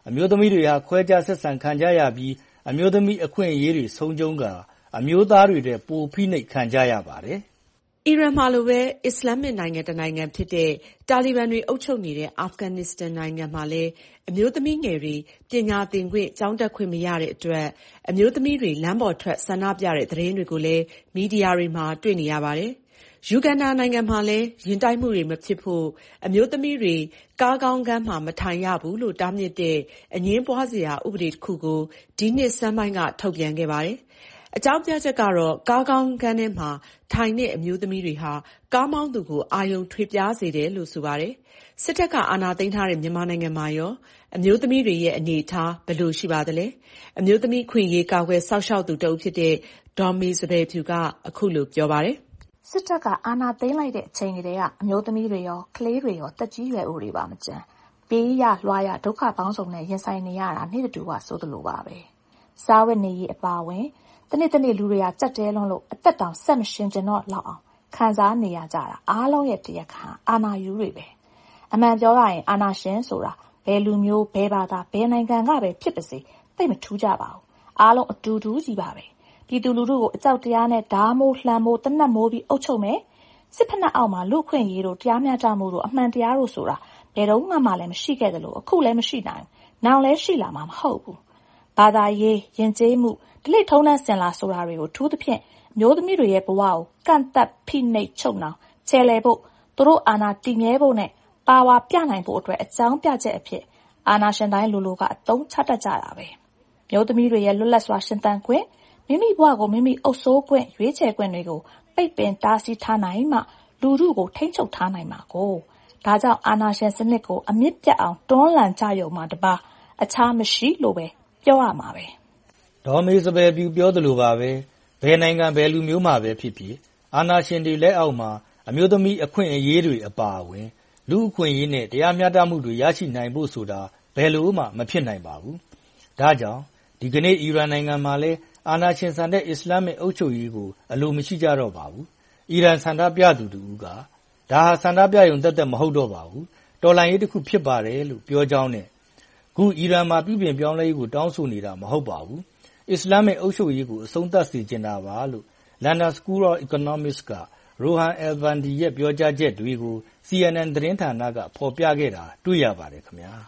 အမျိုးသမီးတွေဟာခွဲခြားဆက်ဆံခံကြရပြီးအမျိုးသမီးအခွင့်အရေးတွေဆုံးရှုံးကာအမျိုးသားတွေတဲ့ပိုဖိနှိပ်ခံကြရပါတယ်။အီရန်မှာလိုပဲအစ္စလာမစ်နိုင်ငံတစ်နိုင်ငံဖြစ်တဲ့တာလီဘန်တွေအုပ်ချုပ်နေတဲ့အာဖဂန်နစ္စတန်နိုင်ငံမှာလည်းအမျိုးသမီးငယ်တွေပညာသင်ခွင့်ကျောင်းတက်ခွင့်မရတဲ့အတွက်အမျိုးသမီးတွေလမ်းပေါ်ထွက်ဆန္ဒပြတဲ့သတင်းတွေကိုလည်းမီဒီယာတွေမှာတွေ့နေရပါတယ်။ယူဂန်ဒါနိုင်ငံမှာလည်းရင်တိုက်မှုတွေမဖြစ်ဖို့အမျိုးသမီးတွေကားကောင်းကမ်းမှာမထိုင်ရဘူးလို့တားမြစ်တဲ့အငြင်းပွားစရာဥပဒေတစ်ခုကိုဒီနှစ်ဆန်းပိုင်းကထုတ်ပြန်ခဲ့ပါတယ်။အကြောင်းပြချက်ကတော့ကားကောင်းကမ်းထဲမှာထိုင်တဲ့အမျိုးသမီးတွေဟာကားမောင်းသူကိုအာရုံထွေပြားစေတယ်လို့ဆိုပါတယ်။စစ်တပ်ကအာဏာသိမ်းထားတဲ့မြန်မာနိုင်ငံမှာရောအမျိုးသမီးတွေရဲ့အနေအထားဘယ်လိုရှိပါသလဲ။အမျိုးသမီးခွင့်ရေးကာကွယ်စောင့်ရှောက်သူတဦးဖြစ်တဲ့ဒေါ်မေစပယ်ဖြူကအခုလိုပြောပါတယ်။စစ်တပ်ကအာဏာသိမ်းလိုက်တဲ့အချိန်ကတည်းကအမျိုးသမီးတွေရောကလေးတွေရောတက်ကြီးရွယ်အိုတွေပါမကျန်ပေးရလွှားရဒုက္ခပေါင်းစုံနဲ့ရင်ဆိုင်နေရတာနေ့တူကဆိုသလိုပါပဲ။စားဝတ်နေရေးအပါအဝင်တနေ့လူတွေကကြက်တဲလွန်းလို့အသက်တောင်ဆက်မရှင်ကျင်တော့လောက်အောင်ခံစားနေရကြတာအားလုံးရဲ့တရားခံအာဏာယူတွေပဲအမှန်ပြောရရင်အာဏာရှင်ဆိုတာဘယ်လူမျိုးဘယ်ဘာသာဘယ်နိုင်ငံကပဲဖြစ်ပါစေသိမထူးကြပါဘူးအားလုံးအတူတူကြီးပါပဲပြည်သူလူထုကိုအကြောက်တရားနဲ့ဓာမိုးလှမ်းမိုးတနက်မိုးပြီးအုပ်ချုပ်မယ်စစ်ဖက်နှက်အောက်မှာလူခွင့်ရေးတို့တရားမျှတမှုတို့အမှန်တရားတို့ဆိုတာဘယ်တော့မှလည်းမရှိခဲ့တယ်လို့အခုလည်းမရှိနိုင်ဘူးနောင်လည်းရှိလာမှာမဟုတ်ဘူးဘာသာရေးယဉ်ကျေးမှုဒလိထုံးနဲ့ဆင်လာဆိုတာတွေကိုထူးသဖြင့်မျိုးသမီးတွေရဲ့ဘဝကိုကန့်သက်ဖိနှိပ်ချုပ်နှောင်ချဲလဲဖို့သူတို့အာဏာတည်မြဲဖို့နဲ့ပါဝါပြနိုင်ဖို့အတွက်အကြောင်းပြချက်အဖြစ်အာဏာရှင်တိုင်းလူလိုကအသုံးချတတ်ကြတာပဲမျိုးသမီးတွေရဲ့လွတ်လပ်စွာရှင်သန်ခွင့်မိမိဘဝကိုမိမိအုပ်စိုးခွင့်ရွေးချယ်ခွင့်တွေကိုပိတ်ပင်တားဆီးထားနိုင်မှလူထုကိုထိန်းချုပ်ထားနိုင်မှာကိုဒါကြောင့်အာဏာရှင်စနစ်ကိုအမြင့်ပြတ်အောင်တွန်းလှန်ကြရုံမှတပါအခြားမရှိလို့ပဲပြောရမှာပဲဒေါ်မေစပယ်ပြူပြောသလိုပါပဲဘယ်နိုင်ငံဘယ်လူမျိုးမှပဲဖြစ်ဖြစ်အာဏာရှင်တွေလက်အောက်မှာအမျိုးသမီးအခွင့်အရေးတွေအပါအဝင်လူအခွင့်အရေးနဲ့တရားမျှတမှုတွေရရှိနိုင်ဖို့ဆိုတာဘယ်လိုမှမဖြစ်နိုင်ပါဘူးဒါကြောင့်ဒီကနေ့အီရန်နိုင်ငံမှာလည်းအာဏာရှင်ဆန်တဲ့အစ္စလာမစ်အုပ်ချုပ်ရေးကိုအလိုမရှိကြတော့ပါဘူးအီရန်ဆန္ဒပြသူတို့ကဒါဟာဆန္ဒပြရုံသက်မဟုတ်တော့ပါဘူးတော်လှန်ရေးတစ်ခုဖြစ်ပါတယ်လို့ပြောကြောင်းနဲ့ခုအီရန်မှာပြည်ပြင်ပြောင်းလဲရေးကိုတောင်းဆိုနေတာမဟုတ်ပါဘူးအစ္စလာမစ်အုပ်ချုပ်ရေးကိုအဆုံးသတ်စေချင်တာပါလို့ London School of Economics က Rohan Elbandi ရဲ့ပြောကြားချက်တွေကို CNN သတင်းဌာနကဖော်ပြခဲ့တာတွေ့ရပါတယ်ခင်ဗျာ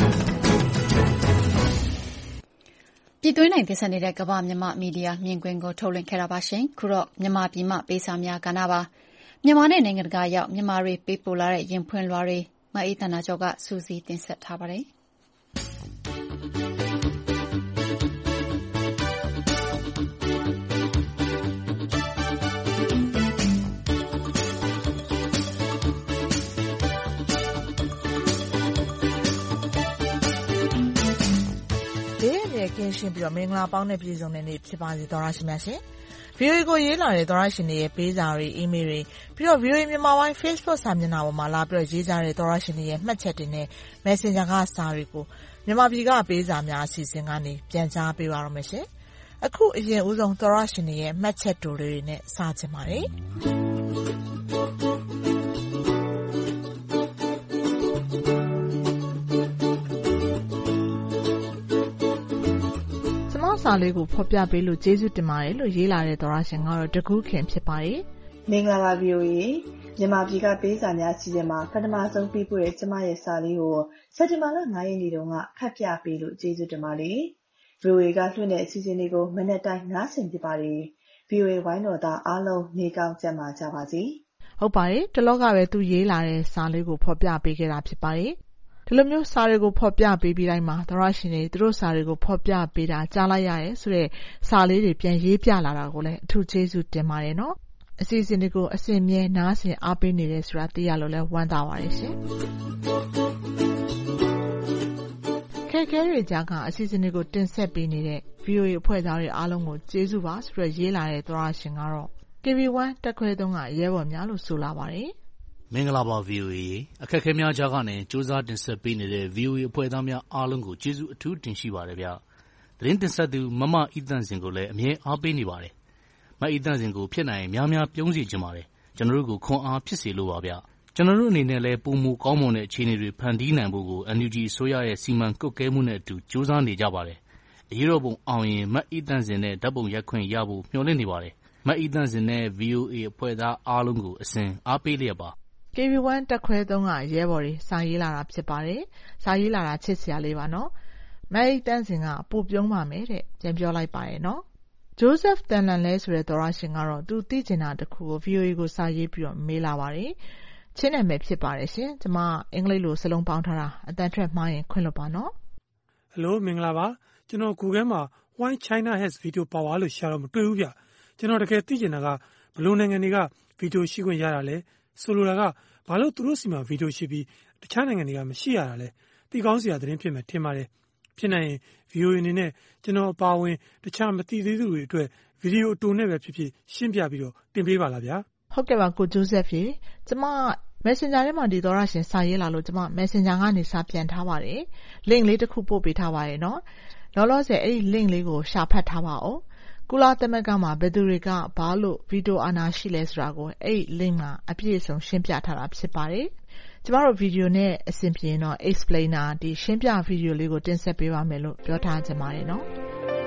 ပြည်တွင်းနိုင်တင်ဆက်နေတဲ့ကမ္ဘာမြန်မာမီဒီယာမြင်ကွင်းကိုထုတ်လွှင့်ခဲ့တာပါရှင်ခုတော့မြန်မာပြည်မှပေးစာများကဏ္ဍပါမြန်မာနဲ့နိုင်ငံတကာရောက်မြန်မာတွေပေးပို့လာတဲ့ရင်ဖွင့်လွှာတွေမအေးသန္တာကျော်ကစူးစီးတင်ဆက်ထားပါတယ်ကင်းရှင်းပြီးတော့မင်္ဂလာပေါင်းနဲ့ပြည်စုံတဲ့နေ့ဖြစ်ပါစေသောရရှိမြတ်ရှင် VOA ကိုရေးလာတဲ့သောရရှင်တွေရဲ့ပေးစာတွေအီးမေးလ်တွေပြီးတော့ VOA မြန်မာပိုင်း Facebook စာမျက်နှာပေါ်မှာလာပြီးတော့ရေးကြတဲ့သောရရှင်တွေရဲ့မှတ်ချက်တွေနဲ့ Messenger ကစာတွေကိုမြန်မာပြည်ကပေးစာများအစီအစဉ်ကနေပြန်ကြားပေးပါရမယ်ရှင်အခုအရင်ဦးဆုံးသောရရှင်တွေရဲ့မှတ်ချက်တိုတွေနဲ့စချင်ပါတယ်စာလေးကိုဖော်ပြပေးလို့ကျေးဇူးတင်ပါတယ်လို့ရေးလာတဲ့သောရရှင်ကတော့တကူးခင်ဖြစ်ပါတယ်မင်္ဂလာပါ VOA မြန်မာပြည်ကပေးစာများအစီအစဉ်မှာပထမဆုံးပေးပို့တဲ့ကျမရဲ့စာလေးကိုစက်တင်ဘာလ9ရက်နေ့တုန်းကဖတ်ပြပေးလို့ကျေးဇူးတင်ပါတယ် VOA ကလွှင့်တဲ့အစီအစဉ်လေးကိုမနေ့တိုင်းနားဆင်ပြပါတယ် VOA ဝိုင်းတော်သားအားလုံးနေကောင်းကြပါကြပါစေဟုတ်ပါတယ်တလောကပဲသူရေးလာတဲ့စာလေးကိုဖော်ပြပေးခဲ့တာဖြစ်ပါတယ်ဒီလိုမျိုးစာတွေကိုဖော်ပြပေးပြီးတိုင်းမှာသောရရှင်တွေသူတို့စာတွေကိုဖော်ပြပေးတာကြားလိုက်ရရဲဆိုတဲ့စာလေးတွေပြန်ရေးပြလာတာကိုလည်းအထူးကျေးဇူးတင်ပါတယ်နော်အစီအစဉ်တွေကိုအစဉ်မြဲနားဆင်အားပေးနေတယ်ဆိုတာသိရလို့လည်းဝမ်းသာပါတယ်ရှင်ခဲတွေကြားကအစီအစဉ်တွေကိုတင်ဆက်ပေးနေတဲ့ VOA အဖွဲ့သားတွေအားလုံးကိုကျေးဇူးပါဆိုတော့ရေးလာတဲ့သောရရှင်ကတော့ KB1 တက်ခွဲ3ကရဲဘော်များလို့ဆိုလာပါတယ်မင်္ဂလာပါ VOA အခက်အခဲများကြားကနေစူးစမ်းတင်ဆက်ပေးနေတဲ့ VOA အဖွဲ့သားများအားလုံးကိုကျေးဇူးအထူးတင်ရှိပါတယ်ဗျ။သတင်းတင်ဆက်သူမမအီသန့်စင်ကိုလည်းအမြဲအားပေးနေပါတယ်။မအီသန့်စင်ကိုဖြစ်နိုင်များများပြုံးစီခြင်းပါတယ်။ကျွန်တော်တို့ကိုခွန်အားဖြစ်စေလိုပါဗျ။ကျွန်တော်တို့အနေနဲ့လည်းပိုမိုကောင်းမွန်တဲ့အခြေအနေတွေဖန်တီးနိုင်ဖို့ကို NUG အစိုးရရဲ့စီမံကွပ်ကဲမှုနဲ့အတူကြိုးစားနေကြပါတယ်။အရေးတော်ပုံအောင်ရင်မအေးသန့်စင်နဲ့ဓာတ်ပုံရိုက်ခွင့်ရဖို့မျှော်လင့်နေပါတယ်။မအေးသန့်စင်နဲ့ VOA အဖွဲ့သားအားလုံးကိုအစဉ်အားပေးလျက်ပါ။ KV1 တပ်ခွဲ3ကရဲဘော်တွေစာရေးလာတာဖြစ်ပါတယ်။စာရေးလာတာချစ်စရာလေးပါနော်။မအေးသန့်စင်ကပိုပြုံးပါမယ်တဲ့ပြန်ပြောလိုက်ပါတယ်နော်။ Joseph Tanlan လဲဆိုတဲ့သောရရှင်ကတော့သူသိချင်တာတစ်ခုကို VOA ကိုစာရေးပြီးတော့မေးလာပါတယ်။ချင်းနာမည်ဖြစ်ပါတယ်ရှင်။ကျွန်မအင်္ဂလိပ်လိုစလုံးပေါင်းထားတာအတန်ထွက်မှားရင်ခွင့်လွှတ်ပါနော်။ Hello မင်္ဂလာပါ။ကျွန်တော် Google မှာ Why China has video power လို့ရှာတော့မတွေ့ဘူးဗျ။ကျွန်တော်တကယ်သိချင်တာကဘယ်လိုနိုင်ငံတွေကဗီဒီယိုရှိခွင့်ရတာလဲ။ဆိုလိုတာကဘာလို့သူတို့စီမှာဗီဒီယိုရှိပြီးတခြားနိုင်ငံတွေကမရှိရတာလဲ။သိကောင်းစရာသတင်းဖြစ်မယ်ထင်ပါတယ်။ဖြစ်နိုင်ရင် VOA အနေနဲ့ကျွန်တော်အပါအဝင်တခြားမသိသေးသူတွေအတွက်ဗီဒီယိုအတူနဲ့ပဲဖြစ်ဖြစ်ရှင်းပြပြီးတော့တင်ပေးပါလားဗျာ။ဟုတ်ကဲ့ပါကို Joseph ရေ။ကျွန်မMessenger ထဲမှာဒီသောရရှင်စာရေးလာလို့ကျွန်မ Messenger ကနေစာပြန်ထားပါတယ်။ link လေးတစ်ခုပို့ပေးထားပါတယ်နော်။လောလောဆယ်အဲ့ဒီ link လေးကိုရှာဖတ်ထားပါဦး။ကုလသမဂ္ဂမှာဘယ်သူတွေကဘာလို့ဗီဒီယိုအာဏာရှိလဲဆိုတာကိုအဲ့ဒီ link မှာအပြည့်အစုံရှင်းပြထားတာဖြစ်ပါတယ်။ကျွန်တော်တို့ဗီဒီယိုနဲ့အဆင်ပြေတော့ explainer ဒီရှင်းပြဗီဒီယိုလေးကိုတင်ဆက်ပေးပါမယ်လို့ပြောထားချင်ပါတယ်နော်။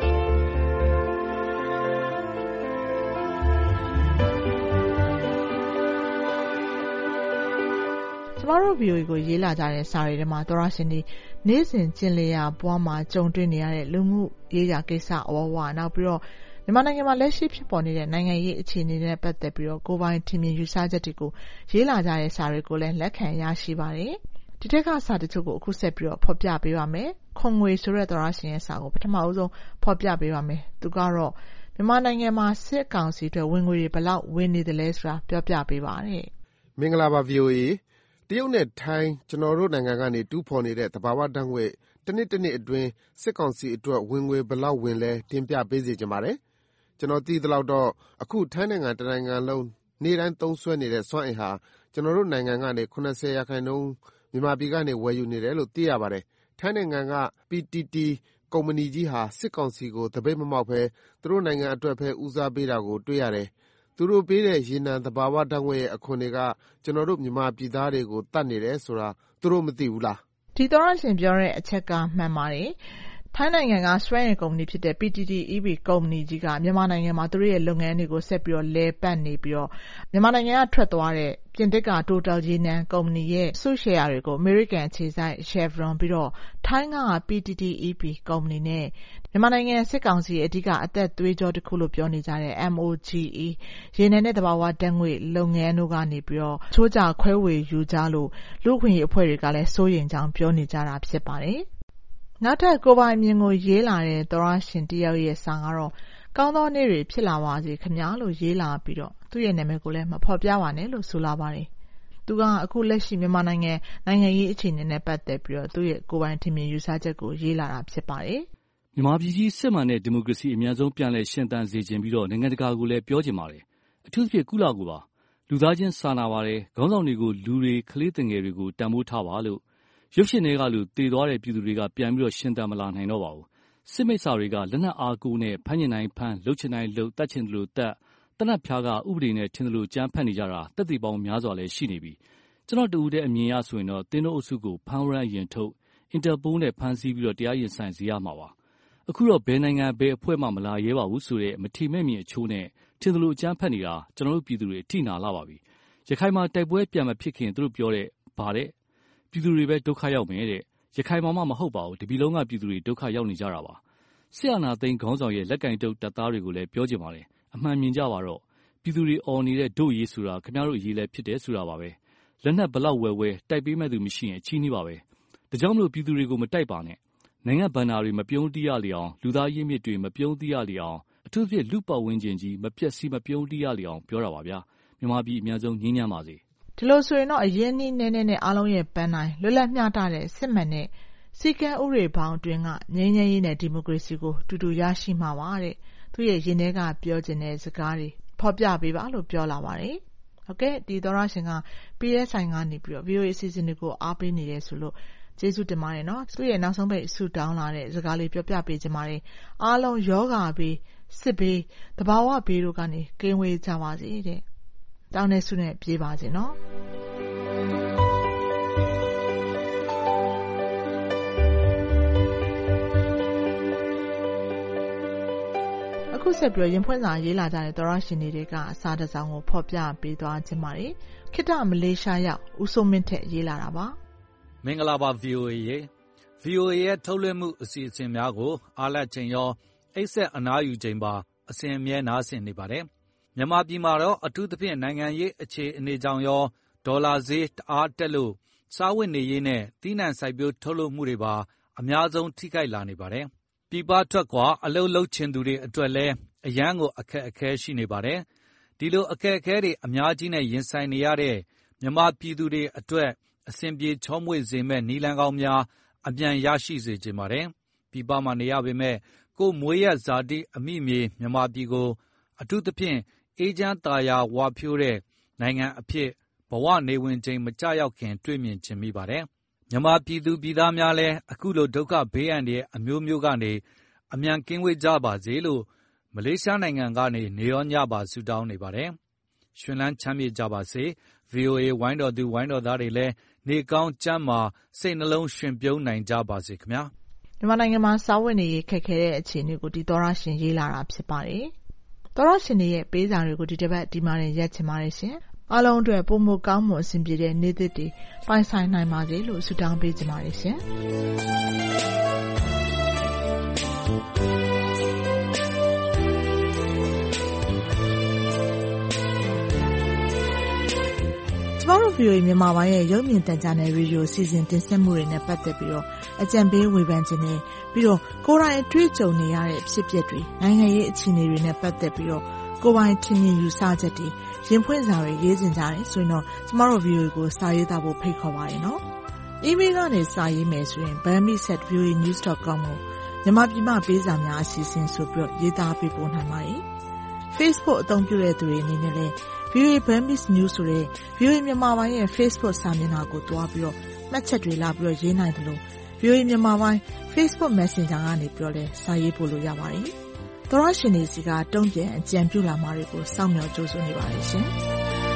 ကျမတို့ VOA ကိုရေးလာကြတဲ့စာတွေထဲမှာသောရရှင်တွေနေ့စဉ်ကျင်လည်ရာဘဝမှာကြုံတွေ့နေရတဲ့လူမှုရေးရာကိစ္စအဝဝနောက်ပြီးတော့မြန်မာနိုင်ငံမှာလက်ရှိဖြစ်ပေါ်နေတဲ့နိုင်ငံရေးအခြေအနေနဲ့ပတ်သက်ပြီးတော့ကိုယ်ပိုင်ထင်မြင်ယူဆချက်တွေကိုရေးလာကြတဲ့စာတွေကိုလည်းလက်ခံရရှိပါတယ်။ဒီထက်ကစာတချို့ကိုအခုဆက်ပြီးတော့ဖော်ပြပေးပါမယ်။ခွန်ငွေဆိုတဲ့သောရရှင်ရဲ့စာကိုပထမအဆုံးဖော်ပြပေးပါမယ်။သူကတော့မြန်မာနိုင်ငံမှာစစ်ကောင်စီအတွက်ဝင်ငွေတွေဘယ်လောက်ဝင်နေတယ်လဲဆိုတာပြောပြပေးပါတဲ့။မင်္ဂလာပါ VOAတရုတ်နဲ့ထိုင်းကျွန်တော်တို့နိုင်ငံကနေတူးဖော်နေတဲ့သဘာဝဓာတ်ငွေ့တစ်နှစ်အတွင်းစစ်ကောင်စီအတွက်ဝင်ငွေဘယ်လောက်ဝင်လဲတင်ပြပေးစေချင်ပါတယ်။ကျွန်တော်သိသလောက်တော့အခုထိုင်းနိုင်ငံတစ်နိုင်ငံလုံးနေ့တိုင်းသုံးစွဲနေတဲ့စွမ်းအင်ဟာကျွန်တော်တို့နိုင်ငံကနေ 80% မြန်မာပြည်ကနေဝယ်ယူနေတယ်လို့သိရပါတယ်။ထိုင်းနိုင်ငံက PTT ကုမ္ပဏီကြီးဟာစစ်ကောင်စီကိုသပိတ်မမှောက်ဘဲသူတို့နိုင်ငံအတွက်ပဲဦးစားပေးတာကိုတွေ့ရတယ်။သူတို့ပေးတဲ့ရေနံသဘာဝဓာတ်ငွေ့ရဲ့အခွန်တွေကကျွန်တော်တို့မြန်မာပြည်သားတွေကိုတတ်နေတယ်ဆိုတာသူတို့မသိဘူးလား။ဒီသောရရှင်ပြောတဲ့အချက်ကမှန်ပါတယ်။ထိုင်းနိုင်ငံကစွမ်းအင်ကုမ္ပဏီဖြစ်တဲ့ PTTEP ကုမ္ပဏီကြီးကမြန်မာနိုင်ငံမှာသူတို့ရဲ့လုပ်ငန်းတွေကိုဆက်ပြီးတော့လဲပတ်နေပြီးတော့မြန်မာနိုင်ငံကထွက်သွားတဲ့ပြင်သစ်က Total ရေနံကုမ္ပဏီရဲ့စုရှယ်ယာတွေကို American အခြေစိုက် Chevron ပြီးတော့ထိုင်းက PTTEP ကုမ္ပဏီနဲ့မြန်မာနိုင်ငံစစ်ကောင်စီအဓိကအသက်သွေးကြောတစ်ခုလို့ပြောနေကြတဲ့ MOGE ရေနံနဲ့သဘာဝဓာတ်ငွေ့လုပ်ငန်းတို့ကနေပြီးတော့ချိုးကြခွဲဝေယူကြလို့လူ့အခွင့်အရေးအဖွဲ့တွေကလည်းစိုးရိမ်ကြောင်းပြောနေကြတာဖြစ်ပါတယ်။နောက်ထပ်ကိုပိုင်မြင်ကိုရေးလာတဲ့သောရရှင်တယောက်ရဲ့စာကတော့ကောင်းသောနေ့တွေဖြစ်လာပါစေခင်ဗျာလို့ရေးလာပြီးတော့သူ့ရဲ့နာမည်ကိုလည်းမဖော်ပြပါနဲ့လို့ဆိုလာပါတယ်။သူကအခုလက်ရှိမြန်မာနိုင်ငံရေးအခြေအနေနဲ့ပတ်သက်ပြီးတော့သူ့ရဲ့ကိုပိုင်ထင်မြင်ယူဆချက်ကိုရေးလာတာဖြစ်ပါတယ်။မြန်မာပြည်ကြီးစစ်မှန်တဲ့ဒီမိုကရေစီအများဆုံးပြန်လည်ရှင်သန်စေခြင်းပြီးတော့နိုင်ငံတကာကိုလည်းပြောချင်ပါတယ်။အထူးသဖြင့်ကုလကိုပါလူသားချင်းစာနာပါတယ်ခေါင်းဆောင်တွေကိုလူတွေကလေးငယ်တွေကိုတန်ဖိုးထားပါလို့ရုပ်ရှင်တွေကလူတည်သွားတဲ့ပြည်သူတွေကပြန်ပြီးတော့ရှင်သန်မလာနိုင်တော့ပါဘူး။စစ်မိတ်ဆာတွေကလက်နက်အားကိုးနဲ့ဖမ်းကျင်တိုင်းဖမ်းလှုပ်ချင်တိုင်းလှုပ်တတ်ချင်တယ်လို့တတ်တနတ်ဖျားကဥပဒေနဲ့ထင်တယ်လို့ကြမ်းဖက်နေကြတာတက်တည်ပေါင်းများစွာလည်းရှိနေပြီ။ကျွန်တော်တူဦးတဲ့အမြင်ရဆိုရင်တော့တင်းတို့အစုကိုဖမ်းဝရမ်းရင်ထုတ်အင်တာပိုးနဲ့ဖမ်းဆီးပြီးတော့တရားရင်ဆိုင်စေရမှာပါ။အခုတော့ဘယ်နိုင်ငံဘယ်အဖွဲ့မှမလာရဲပါဘူးဆိုတဲ့မထီမဲ့မြင်အချိုးနဲ့ထင်တယ်လို့ကြမ်းဖက်နေတာကျွန်တော်တို့ပြည်သူတွေအထိနာလာပါပြီ။ရခိုင်မှာတိုက်ပွဲပြန်မဖြစ်ခင်သူတို့ပြောတဲ့ဗါတဲ့ပြည်သူတွေပဲဒုက္ခရောက်မယ်တဲ့ရခိုင်မှာမှမဟုတ်ပါဘူးတပြည်လုံးကပြည်သူတွေဒုက္ခရောက်နေကြတာပါဆရာနာသိန်းခေါင်းဆောင်ရဲ့လက်ကင်တုပ်တပ်သားတွေကိုလည်းပြောချင်ပါတယ်အမှန်မြင်ကြပါတော့ပြည်သူတွေအော်နေတဲ့ဒုရေးဆိုတာခင်ဗျားတို့အရေးလည်းဖြစ်တယ်ဆိုတာပါပဲလက်နက်ဘလောက်ဝဲတိုက်ပေးမဲ့သူမရှိရင်အချီးနှီးပါပဲဒါကြောင့်မလို့ပြည်သူတွေကိုမတိုက်ပါနဲ့နိုင်ငံဗန္နာတွေမပြုံးတီးရလေအောင်လူသားရင်းမြစ်တွေမပြုံးတီးရလေအောင်အထူးဖြင့်လူပတ်ဝန်းကျင်ကြီးမပြက်စီးမပြုံးတီးရလေအောင်ပြောတာပါဗျာမြန်မာပြည်အများဆုံးငြင်းညမ်းပါစေဒီလိုဆိုရင်တော့အရင်နည်းနဲ့အားလုံးရဲ့ပန်းတိုင်းလွတ်လပ်မျှတတဲ့စစ်မှန်တဲ့စီကံဥရေပေါင်းအတွင်းကငြိမ်းချမ်းရေးနဲ့ဒီမိုကရေစီကိုတူတူရရှိမှာပါတဲ့သူရဲ့ရင်ထဲကပြောချင်တဲ့စကားတွေဖော်ပြပေးပါလို့ပြောလာပါတယ်ဟုတ်ကဲ့ဒီသောရရှင်က PSI ကနေပြီးတော့ VOA အစီအစဉ်တွေကိုအားပေးနေတယ်ဆိုလို့ကျေးဇူးတင်ပါတယ်နော်သူရဲ့နောက်ဆုံးပိတ်ဆူတောင်းလာတဲ့စကားလေးပြောပြပေးချင်ပါတယ်အားလုံးယောဂဘေးစစ်ဘေးတဘာဝဘေးတို့ကနေကင်းဝေးကြပါစေတဲ့တောင်းနေဆုနဲ့ပြေးပါစေနော်ခုဆက်ပြီးရင်ဖွင့်စာရေးလာကြတဲ့သောရရှင်တွေကစာတစ်စောင်ကိုဖော်ပြပေးသွားခြင်းပါတယ်ခေတ္တမလေးရှားရောက်ဦးစိုးမင်းထက်ရေးလာတာပါမင်္ဂလာပါ VOA ရဲ့ VOA ရဲ့ထုတ်လွှင့်မှုအစီအစဉ်များကိုအားလပ်ချိန်ရောအိတ်ဆက်အနားယူချိန်ပါအစဉ်အမြဲနားဆင်နေပါတယ်မြန်မာပြည်မှာတော့အထူးသဖြင့်နိုင်ငံရေးအခြေအနေကြောင့်ရောဒေါ်လာဈေးတအားတက်လို့စားဝတ်နေရေးနဲ့သီးနှံစိုက်ပျိုးထုတ်လုပ်မှုတွေပါအများဆုံးထိခိုက်လာနေပါတယ်ပြည်ပထွက်ခွာအလုပ်လုပ်ချင်သူတွေအတွက်လည်းအရန်ကိုအခက်အခဲရှိနေပါတယ်ဒီလိုအခက်အခဲတွေအများကြီးနဲ့ရင်ဆိုင်နေရတဲ့မြန်မာပြည်သူတွေအတွက်အဆင်ပြေချောမွေ့စေမဲ့နည်းလမ်းကောင်းများအပြန်ရရှိစေခြင်းပါတယ်ပြည်ပမှာနေရပေမဲ့ကိုမွေးရဇာတိအမိမြေမြန်မာပြည်ကိုအထူးသဖြင့်အေးချမ်းသာယာဝါဖြိုးတဲ့နိုင်ငံအဖြစ်ဘဝနေဝင်ချိန်မကြရောက်ခင်တွေ့မြင်ခြင်းမိပါတယ်မြန်မာပြည်သူပြည်သားများလည်းအခုလိုဒုက္ခဘေးအန္တရာယ်အမျိုးမျိုးကနေအမြန်ကင်းဝေးကြပါစေလို့မလေးရှားနိုင်ငံကနေနေရောညပါဆုတောင်းနေပါတယ်ရှင်လန်းချမ်းမြေ့ကြပါစေ VOA ဝိုင်းတော်သူဝိုင်းတော်သားတွေလည်းနေကောင်းကျန်းမာစိတ်နှလုံးရှင်ပြုံးနိုင်ကြပါစေခင်ဗျာမြန်မာနိုင်ငံမှာစာဝတ်နေရေးခက်ခဲတဲ့အခြေအနေကိုဒီသောရရှင်ရေးလာတာဖြစ်ပါတယ်သောရရှင်တွေရဲ့ပေးစာတွေကိုဒီတစ်ပတ်ဒီမှာရက်ချင်ပါတယ်ရှင်အားလုံးအတွက်ပုံမကောင်းမွန်အဆင်ပြေတဲ့နေ့သစ်တွေပိုင်ဆိုင်နိုင်ပါစေလို့ဆုတောင်းပေးချင်ပါတယ်ရှင်ကျမတို့ VOA မြန်မာပိုင်းရဲ့ရုပ်မြင်သံကြားနယ်ရေဒီယိုစီစဉ်တင်ဆက်မှုတွေနဲ့ပတ်သက်ပြီးတော့အကြံပေးဝေဖန်ခြင်းနဲ့ပြီးတော့ကိုယ်တိုင်အတွေ့အကြုံနေရတဲ့ဖြစ်ပျက်တွေနိုင်ငံရေးအခြေအနေတွေနဲ့ပတ်သက်ပြီးတော့ကိုယ်ပိုင်ထင်မြင်ယူဆချက်တွေရင်ဖွင့်စာတွေရေးစင်ကြတယ်ဆိုရင်တော့ကျမတို့ VOA ကိုစာရေးသားဖို့ဖိတ်ခေါ်ပါတယ်နော်။ email ကနေစာရေးမယ်ဆိုရင် bami@voanews.com ကိုမြန်မာပြည်မှာပေးစာများအစီအစဉ်ဆိုပြီးရေးသားပေးပို့နိုင်ပါတယ်။ Facebook အသုံးပြုတဲ့သူတွေအနေနဲ့လည်းVOA Burmese News ဆိုတဲ့ VOA မြန်မာပိုင်းရဲ့ Facebook စာမျက်နှာကိုတွားပြီးတော့မှတ်ချက်တွေလာပြီးတော့ရေးနိုင်တယ်လို့ VOA မြန်မာပိုင်း Facebook Messenger ကနေပြီးတော့လည်းစာရေးပို့လို့ရပါတယ်။သောရရှင်တွေစီကတုံ့ပြန်အကြံပြုလာမှာတွေကိုစောင့်မျှော်ကြိုးစားနေပါတယ်ရှင်။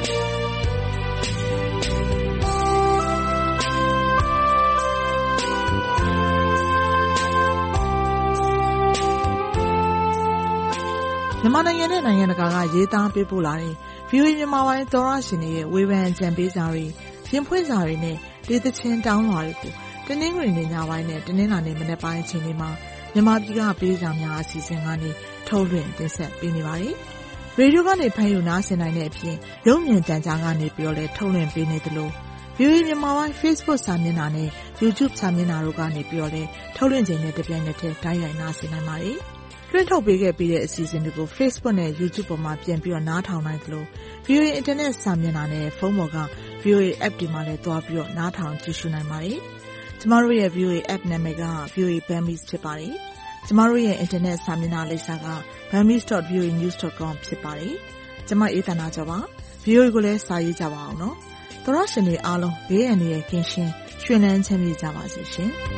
မြန်မာနိုင်ငံနဲ့နိုင်ငံတကာကရေးသားပေးပို့လာတဲ့ VOA မြန်မာပိုင်းသောရရှင်တွေရဲ့ဝေဖန်အကြံပေးစာတွေရင်ဖွင့်စာတွေနဲ့ဒေသချင်းတောင်းလွှာတွေကိုတနင်္ဂနွေနေ့ညပိုင်းနဲ့တနင်္လာနေ့မနက်ပိုင်းအချိန်တွေမှာမြန်မာပြည်ကပေးစာများအစီအစဉ်ကနေထုတ်လွှင့်တင်ဆက်ပေးနေပါတယ်။ရေဒီယိုကနေဖမ်းယူနားဆင်နိုင်တဲ့အပြင်ရုပ်မြင်သံကြားကနေပြီးတော့လည်းထုတ်လွှင့်ပေးနေသလို VOA မြန်မာပိုင်း Facebook စာမျက်နှာနဲ့ YouTube စာမျက်နှာတို့ကနေပြီးတော့လည်းထုတ်လွှင့်ခြင်းနဲ့တပြိုင်နက်တည်းတိုက်ရိုက်နားဆင်နိုင်ပါတယ်။လွှင့်ထုတ်ပေးခဲ့ပြီးတဲ့အစီအစဉ်တွေကို Facebook နဲ့ YouTube ပေါ်မှာပြန်ပြီးတော့နားထောင်နိုင်သလို VOA Internet စာမျက်နှာနဲ့ဖုန်းပေါ်က VOA App တွေမှာလည်းတွားပြီးတော့နားထောင်ကြည့်ရှုနိုင်ပါတယ်။ကျမတို့ရဲ့ VOA App နာမည်က VOA Burmese ဖြစ်ပါတယ်။ကျမတို့ရဲ့ Internet စာမျက်နှာလိပ်စာက burmese.voanews.com ဖြစ်ပါတယ်။ကျမအေးသနာကျော်ပါ။ VOA ကိုလည်းစာရေးကြပါအောင်နော်။သောရရှင်တွေအားလုံးဘေးအန္တရာယ်ကင်းရှင်းရွှင်လန်းချမ်းမြေ့ကြပါစေရှင်။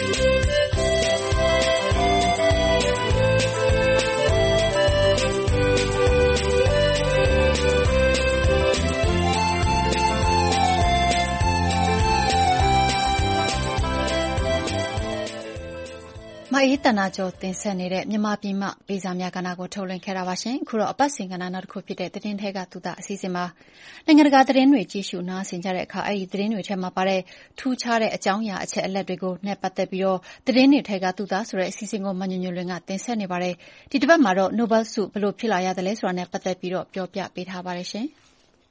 မအေးတနာကျော်တင်ဆက်နေတဲ့မြန်မာပြည်မှပေးစာများကဏ္ဍကိုထုတ်လွှင့်ခဲ့တာပါရှင်။အခုတော့အပတ်စဉ်ကဏ္ဍနောက်တစ်ခုဖြစ်တဲ့သတင်းထဲကသူတာအစီအစဉ်မှာနိုင်ငံတကာသတင်းတွေကြည့်ရှုနားဆင်ကြတဲ့အခါအဲဒီသတင်းတွေထဲမှာပါတဲ့ထူးခြားတဲ့အကြောင်းအရာအချက်အလက်တွေကိုနဲ့ပတ်သက်ပြီးတော့သတင်းတွေထဲကသူတာဆိုတဲ့အစီအစဉ်ကိုမညွညွလွင်ကတင်ဆက်နေပါတယ်။ဒီတစ်ပတ်မှာတော့ Nobel ဆုဘယ်လိုဖြစ်လာရသလဲဆိုတာနဲ့ပတ်သက်ပြီးတော့ပြောပြပေးထားပါတယ်ရှင်။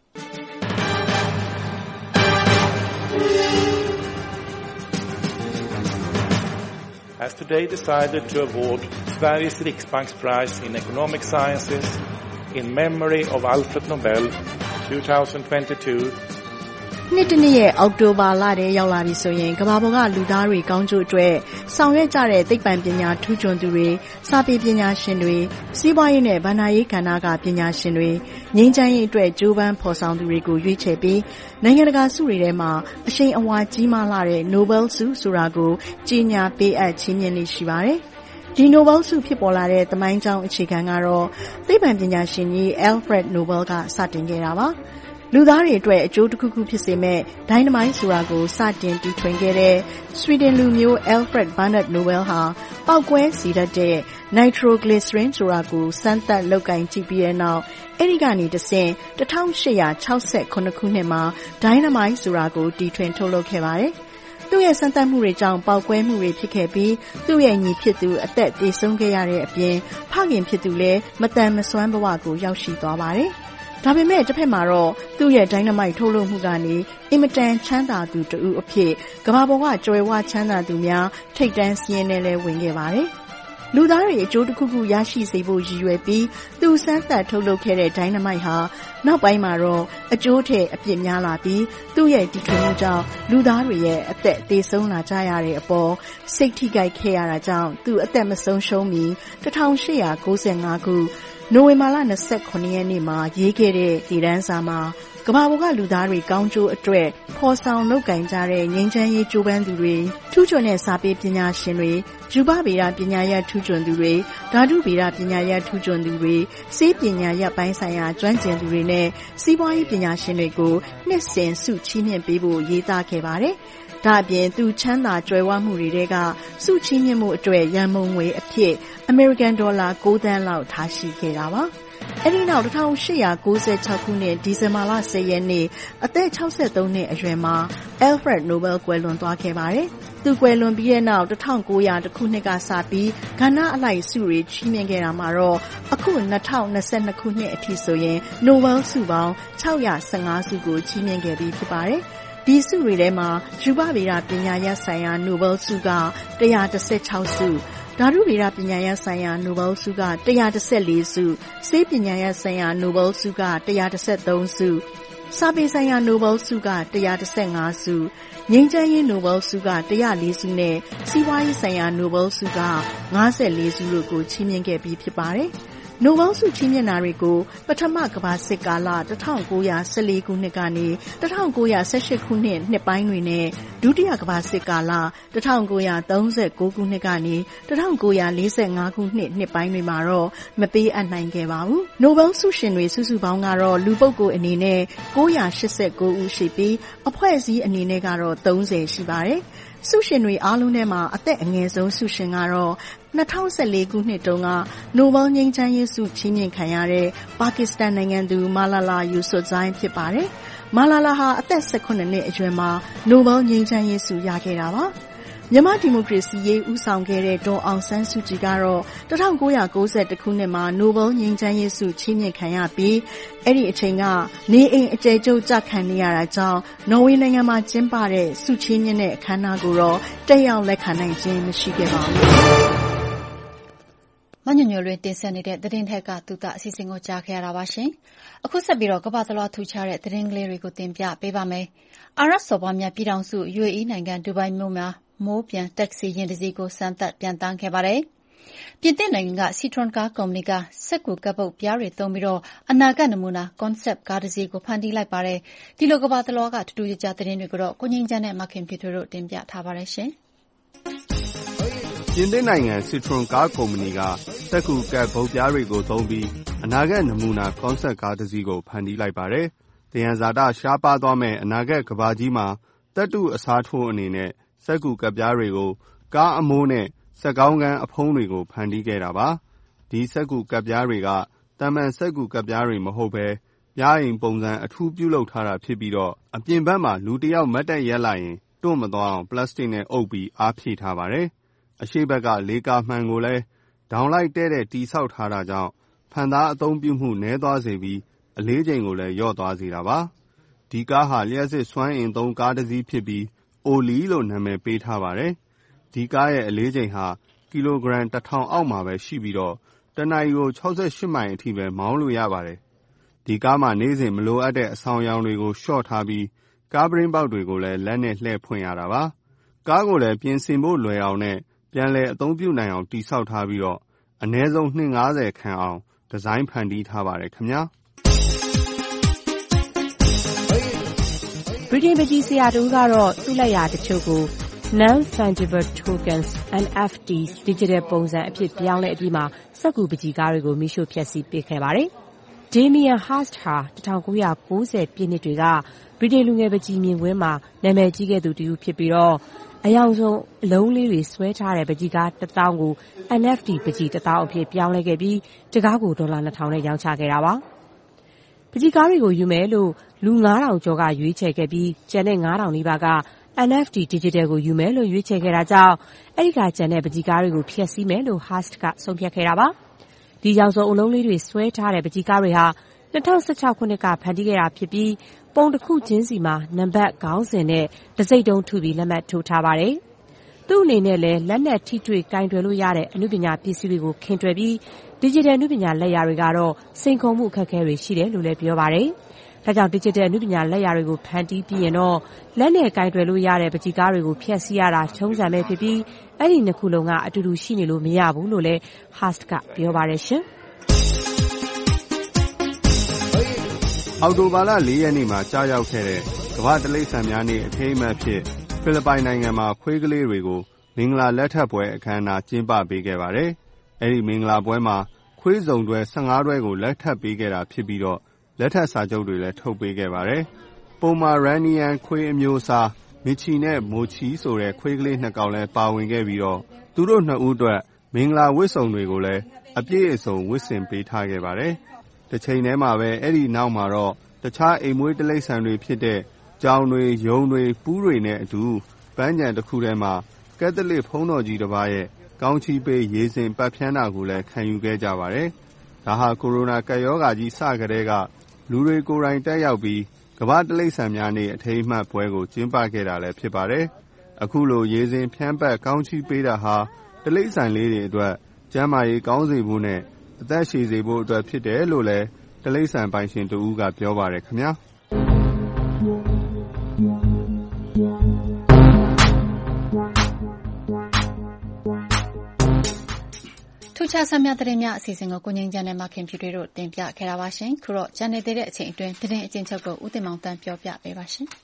has today decided to award Sveriges Riksbanks Prize in Economic Sciences in memory of Alfred Nobel 2022 နှစ်တစ်နှစ်ရဲ့အောက်တိုဘာလထဲရောက်လာပြီဆိုရင်ကမ္ဘာပေါ်ကလူသားတွေကောင်းကျိုးအတွက်ဆောင်ရွက်ကြတဲ့သိပ္ပံပညာထူးချွန်သူတွေစာပေပညာရှင်တွေစီးပွားရေးနဲ့ဘဏ္ဍာရေးကဏ္ဍကပညာရှင်တွေငြိမ်းချမ်းရေးအတွက်ကြိုးပမ်းဖော်ဆောင်သူတွေကိုရွေးချယ်ပြီးနိုင်ငံတကာဆုတွေထဲမှာအရှိန်အဝါကြီးမားလာတဲ့ Nobel ဆုဆိုတာကိုကြီးညာပေးအပ်ချီးမြှင့်နေရှိပါတယ်ဒီ Nobel ဆုဖြစ်ပေါ်လာတဲ့သမိုင်းကြောင်းအခြေခံကတော့သိပ္ပံပညာရှင်ကြီး Alfred Nobel ကစတင်ခဲ့တာပါလူသားတွေအတွက်အကျိုးတစ်ခုခုဖြစ်စေမဲ့ဒိုင်းနမိုက်ဆိုတာကိုစတင်တီထွင်ခဲ့တဲ့ဆွီဒင်လူမျိုး Alfred Bernard Nobel ဟာပောက်ကွဲစေတတ်တဲ့ nitroglycerin ဆိုတာကိုစမ်းသပ်လုပ်ကိုင်ကြည့်ပြီးတဲ့နောက်အဲဒီကနေတဆင့်1868ခုနှစ်မှာဒိုင်းနမိုက်ဆိုတာကိုတီထွင်ထုတ်လုပ်ခဲ့ပါတယ်။သူ့ရဲ့စမ်းသပ်မှုတွေကြောင့်ပေါက်ကွဲမှုတွေဖြစ်ခဲ့ပြီးသူ့ရဲ့ညီဖြစ်သူအသက်သေဆုံးခဲ့ရတဲ့အပြင်ဖခင်ဖြစ်သူလည်းမတန်မစွမ်းဘဝကိုရောက်ရှိသွားပါတယ်။ဒါပေမဲ့တစ်ဖက်မှာတော့သူ့ရဲ့ဒိုင်းနမိုက်ထုတ်လုပ်မှုကနေအင်မတန်ချမ်းသာသူတဦးအဖြစ်ကမ္ဘာပေါ်ကကြွယ်ဝချမ်းသာသူများထိပ်တန်းစည်းရင်းနဲ့လည်းဝင်ခဲ့ပါတယ်။လူသားတွေအကျိုးတစ်ခုခုရရှိစေဖို့ရည်ရွယ်ပြီးသူစမ်းသပ်ထုတ်လုပ်ခဲ့တဲ့ဒိုင်းနမိုက်ဟာနောက်ပိုင်းမှာတော့အကျိုးထက်အပြစ်များလာပြီးသူ့ရဲ့တီထွင်မှုကြောင့်လူသားတွေရဲ့အသက်သေဆုံးလာကြရတဲ့အပေါ်စိတ်ထိခိုက်ခဲ့ရတာကြောင့်သူအသက်မဆုံးရှုံးမီ1895ခုနိုဝင်ဘာလ29ရက်နေ့မှာရေးခဲ့တဲ့ဒီတန်းစာမှာကမ္ဘာပေါ်ကလူသားတွေကောင်းကျိုးအတွက်ဖော်ဆောင်လုပ်ကိုင်ကြတဲ့ငြိမ်းချမ်းရေးကြိုးပမ်းသူတွေထူးချွန်တဲ့စာပေပညာရှင်တွေရူပဗေဒပညာရပ်ထူးချွန်သူတွေဓာတုဗေဒပညာရပ်ထူးချွန်သူတွေဆေးပညာရပ်ပိုင်းဆိုင်ရာကျွမ်းကျင်သူတွေနဲ့စီးပွားရေးပညာရှင်တွေကိုနှစ်စဉ်ဆုချီးမြှင့်ပေးဖို့ရေးသားခဲ့ပါတယ်။ဒါအပြင်သူချမ်းသာကြွယ်ဝမှုတွေကဆုချီးမြှင့်မှုအတွက်ရန်ပုံငွေအဖြစ်အမေရိကန်ဒေါ်လာ9 သန်းလောက်ထားရှိခဲ့တာပါ။အဲဒီနောက်1896ခုနှစ်ဒီဇင်ဘာလ10ရက်နေ့အသက်63နှစ်အရွယ်မှာ Alfred Nobel ကွယ်လွန်သွားခဲ့ပါတယ်။သူကွယ်လွန်ပြီးတဲ့နောက်1900ခုနှစ်ကစပြီးကဏ္ဍအလိုက်ဆုတွေချီးမြှင့်ခဲ့တာမှာတော့အခု2022ခုနှစ်အထိဆိုရင် Nobel ဆုပေါင်း615ဆုကိုချီးမြှင့်ခဲ့ပြီးဖြစ်ပါတယ်။ဒီဆုတွေထဲမှာရူပဗေဒပညာရပ်ဆိုင်ရာ Nobel ဆုက116ဆုဓာတုဗေဒပညာရပ်ဆိုင်ရာ Nobel ဆုက114ဆုဆေးပညာရပ်ဆိုင်ရာ Nobel ဆုက113ဆုစာပေဆိုင်ရာ Nobel ဆုက115ဆုငြိမ်းချမ်းရေး Nobel ဆုက104ဆုနဲ့စီးပွားရေးဆိုင်ရာ Nobel ဆုက54ဆုတို့ကိုချီးမြှင့်ခဲ့ပြီးဖြစ်ပါတယ်။နိုဘယ်ဆုချီးမြှင့်တာတွေကိုပထမကမ္ဘာစစ်ကာလ1914ခုနှစ်ကနေ1918ခုနှစ်ပိုင်းတွေနဲ့ဒုတိယကမ္ဘာစစ်ကာလ1939ခုနှစ်ကနေ1945ခုနှစ်ပိုင်းတွေမှာတော့မပေးအပ်နိုင်ခဲ့ပါဘူး။နိုဘယ်ဆုရှင်တွေစုစုပေါင်းကတော့လူပုဂ္ဂိုလ်အနေနဲ့989ဦးရှိပြီးအဖွဲ့အစည်းအနေနဲ့ကတော့30ရှိပါတယ်။ဆုရှင်တွေအားလုံးထဲမှာအသက်အငယ်ဆုံးဆုရှင်ကတော့2014ခုနှစ်တုန်းကနိုဘယ်ငြိမ်းချမ်းရေးဆုချီးမြှင့်ခံရတဲ့ပါကစ္စတန်နိုင်ငံသူမာလာလာယူဆွတ်ဇိုင်းဖြစ်ပါတယ်။မာလာလာဟာအသက်18နှစ်အရွယ်မှာနိုဘယ်ငြိမ်းချမ်းရေးဆုရခဲ့တာပါ။မြန်မာဒီမိုကရေစီရေးဦးဆောင်ခဲ့တဲ့ဒေါ်အောင်ဆန်းစုကြည်ကတော့1991ခုနှစ်မှာနိုဘယ်ငြိမ်းချမ်းရေးဆုချီးမြှင့်ခံရပြီးအဲ့ဒီအချိန်ကနေအိမ်အကျယ်ချုပ်ကြခံနေရတာကြောင့်နော်ဝေနိုင်ငံမှာကျင်းပတဲ့ဆုချီးမြှင့်တဲ့အခမ်းအနားကိုတော့တက်ရောက်လက်ခံနိုင်ခြင်းမရှိခဲ့ပါဘူး။မညွန့်ညွန့်လွင်တင်ဆက်နေတဲ့သတင်းထက်ကသူကအစီအစဉ်ကိုကြားခဲ့ရတာပါရှင်။အခုဆက်ပြီးတော့ကမ္ဘာသလွှာထူခြားတဲ့သတင်းကလေးတွေကိုတင်ပြပေးပါမယ်။အာရပ်စော်ဘွားများပြည်ထောင်စု UAE နိုင်ငံဒူဘိုင်းမြို့မှာမိုးပြန်တက္ကစီယာဉ်တစ်စီးကိုစမ်းသပ်ပျံသန်းခဲ့ပါတယ်။ပြင်သစ်နိုင်ငံက Citroën ကားကုမ္ပဏီကစက္ကူကပ်ပုတ်ပြားတွေသုံးပြီးအနာဂတ်နမူနာ concept ကားတစ်စီးကိုဖန်တီးလိုက်ပါတယ်။ဒီလိုကမ္ဘာသလွှာကထူးထူးခြားခြားသတင်းတွေကိုတော့ကိုငြိမ်းချမ်းနဲ့မခင်ဖြစ်သူတို့တင်ပြထားပါတယ်ရှင်။ပြင်သစ်နိုင်ငံ Citroën ကားကုမ္ပဏီကစက္ကူကပ်ပုတ်ပြားတွေကိုသုံးပြီးအနာဂတ်နမူနာ concept ကားတစ်စီးကိုဖန်တီးလိုက်ပါတယ်။သယံဇာတရှားပါးသွားမယ့်အနာဂတ်ကမ္ဘာကြီးမှာသတ္တုအစားထိုးအနေနဲ့စက္ကူကပ်ပြားတွေကိုကားအမိုးနဲ့စက်ကောင်းကန်းအဖုံးတွေကိုဖန်တီးခဲ့တာပါ။ဒီစက္ကူကပ်ပြားတွေကသာမန်စက္ကူကပ်ပြားတွေမဟုတ်ဘဲပြားအိမ်ပုံစံအထူးပြုလုပ်ထားတာဖြစ်ပြီးတော့အပြင်ဘက်မှာလူတစ်ယောက်မတ်တက်ရက်လိုက်ရင်တွန့်မသွားအောင်ပလတ်စတစ်နဲ့အုပ်ပြီးအားဖြည့်ထားပါတယ်။အရှေ့ဘက်ကလေကာမှန်ကိုလည်းဒေါင်လိုက်တဲ့တီဆောက်ထားတာကြောင့်ဖန်သားအသုံးပြုမှုနည်းသွားစေပြီးအလေးချိန်ကိုလည်းလျော့သွားစေတာပါ။ဒီကားဟာလျှပ်စစ်စွမ်းအင်သုံးကားတစ်စီးဖြစ်ပြီးOli လို့နာမည်ပေးထားပါတယ်။ဒီကားရဲ့အလေးချိန်ဟာကီလိုဂရမ်1000အောက်မှာပဲရှိပြီးတော့တနာရီကို68မိုင်အထိပဲမောင်းလို့ရပါတယ်။ဒီကားမှာနေ့စဉ်မလိုအပ်တဲ့အဆောင်အယောင်တွေကိုလျှော့ထားပြီးကားပရင်းပေါက်တွေကိုလည်းလက်နဲ့လှည့်ဖွင့်ရတာပါ။ကားကိုလည်းပြင်ဆင်ဖို့လွယ်အောင်နဲ့ပြန်လည်အသုံးပြုနိုင်အောင်တိဆောက်ထားပြီးတော့အနည်းဆုံးနှစ်50ခန့်အောင်ဒီဇိုင်းဖန်တီးထားပါတယ်ခင်ဗျာ။ဗြိတိန်ပကြီးဆရာတူကတော့သူ့လက်ရာတချို့ကို Non-Fungible Tokens (NFTs) Digital ပုံစံအဖြစ်ပြောင်းလဲအပြီးမှာစက္ကူပကြီးကားတွေကိုမိရှို့ဖျက်ဆီးပစ်ခဲ့ပါတယ်။ Damien Hirst ဟာ1990ပြည့်နှစ်တွေကဗြိတိန်လူငယ်ပကြီးမြင်ကွင်းမှာနာမည်ကြီးခဲ့သူတဦးဖြစ်ပြီးတော့အယောင်ဆုံးအလုံးလေးတွေဆွဲထားတဲ့ပကြီးကား1000ကို NFT ပကြီး1000အဖြစ်ပြောင်းလဲခဲ့ပြီးတကားကို$2000နဲ့ရောင်းချခဲ့တာပါပကြီးကားတွေကိုယူမယ်လို့လူ9000ကျော်ကရွေးချယ်ခဲ့ပြီးကျန်တဲ့9000နီးပါးကNFT Digital ကိုယူမယ်လို့ရွေးချယ်ခဲ့တာကြောင့်အဲ့ဒီကကျန်တဲ့ပကြီးကားတွေကိုဖျက်ဆီးမယ်လို့ Hirst ကဆုံးဖြတ်ခဲ့တာပါဒီရောင်စုံအလုံးလေးတွေဆွဲထားတဲ့ပကြီးကားတွေဟာ2016ခုနှစ်ကဖန်တီးခဲ့တာဖြစ်ပြီးပုံတစ်ခုချင်းစီမှာနံပါတ်ခေါင်းစဉ်နဲ့တစိမ့်တုံးထုပြီးလက်မှတ်ထိုးထားပါတယ်သူ့အနေနဲ့လည်းလက်နက်ထိတွေ့ကင်တွယ်လို့ရတဲ့အနုပညာပစ္စည်းတွေကိုခင်တွယ်ပြီး Digital အနုပညာလက်ရာတွေကတော့စိန်ခေါ်မှုအခက်အခဲတွေရှိတယ်လို့လည်းပြောပါတယ်ဒါကြောင့် Digital အနုပညာလက်ရာတွေကိုဖန်တီးပြီးရင်တော့လက်နဲ့ကင်တွယ်လို့ရတဲ့ပကြီးကားတွေကိုဖျက်ဆီးရတာထုံးစံပဲဖြစ်ပြီးအဲ့ဒီနှစ်ခုလုံးကအတူတူရှိနေလို့မရဘူးလို့လည်း Hirst ကပြောပါတယ်ရှင်အောက်တိုဘာလ4ရက်နေ့မှာကြာရောက်ခဲ့တဲ့ကမ္ဘာတိရစ္ဆာန်များနေ့အထိမ်းအမှတ်ဖြစ်ဖိလစ်ပိုင်နိုင်ငံမှာခွေးကလေးတွေကိုမင်္ဂလာလက်ထပ်ပွဲအခမ်းအနားကျင်းပပေးခဲ့ပါတယ်။အဲဒီမင်္ဂလာပွဲမှာခွေးစုံတွဲ15တွဲကိုလက်ထပ်ပေးခဲ့တာဖြစ်ပြီးတော့လက်ထပ်စာချုပ်တွေလည်းထုတ်ပေးခဲ့ပါတယ်။ပုံမာရန်နီယန်ခွေးအမျိုးအစားမီချီနဲ့မိုချီဆိုတဲ့ခွေးကလေး2ကောင်လည်းပါဝင်ခဲ့ပြီးတော့သူတို့2ဦးအတွက်မင်္ဂလာဝတ်စုံတွေကိုလည်းအပြည့်အစုံဝတ်ဆင်ပေးထားခဲ့ပါတယ်။တစ်ချိန်တည်းမှာပဲအဲ့ဒီနောက်မှာတော့တခြားအိမ်မွေးတိရစ္ဆာန်တွေဖြစ်တဲ့ကြောင်တွေယုံတွေပူးတွေနဲ့အတူပန်းခြံတစ်ခုထဲမှာကက်သလစ်ဘုန်းတော်ကြီးတစ်ပါးရဲ့ကောင်းချီးပေးရေစင်ပတ်ဖြန်းတာကိုလည်းခံယူခဲ့ကြပါတယ်။ဒါဟာကိုရိုနာကပ်ရောဂါကြီးစကတည်းကလူတွေကိုယ်တိုင်တက်ရောက်ပြီးကမ္ဘာတိရစ္ဆာန်များနေ့အထိမ်းအမှတ်ပွဲကိုကျင်းပခဲ့တာလည်းဖြစ်ပါတယ်။အခုလိုရေစင်ဖြန်းပတ်ကောင်းချီးပေးတာဟာတိရစ္ဆာန်လေးတွေအတွက်ကျန်းမာရေးကောင်းစေဖို့နဲ့အသက်ရှည်စေဖို့အတွက်ဖြစ်တယ်လို့လည်းတိရစ္ဆာန်ပိုင်ရှင်တူဦးကပြောပါတယ်ခင်ဗျာထူးခြားဆန်းမြသတင်းများအစီအစဉ်ကိုကိုငင်းချန်နဲ့မခင်ဖြူတို့တင်ပြခဲ့တာပါရှင်ခုတော့ဂျန်နေသေးတဲ့အချိန်အတွင်းသတင်းအကျဉ်းချုပ်ကိုဦးတင်မောင်တန်းပြောပြပေးပါရှင်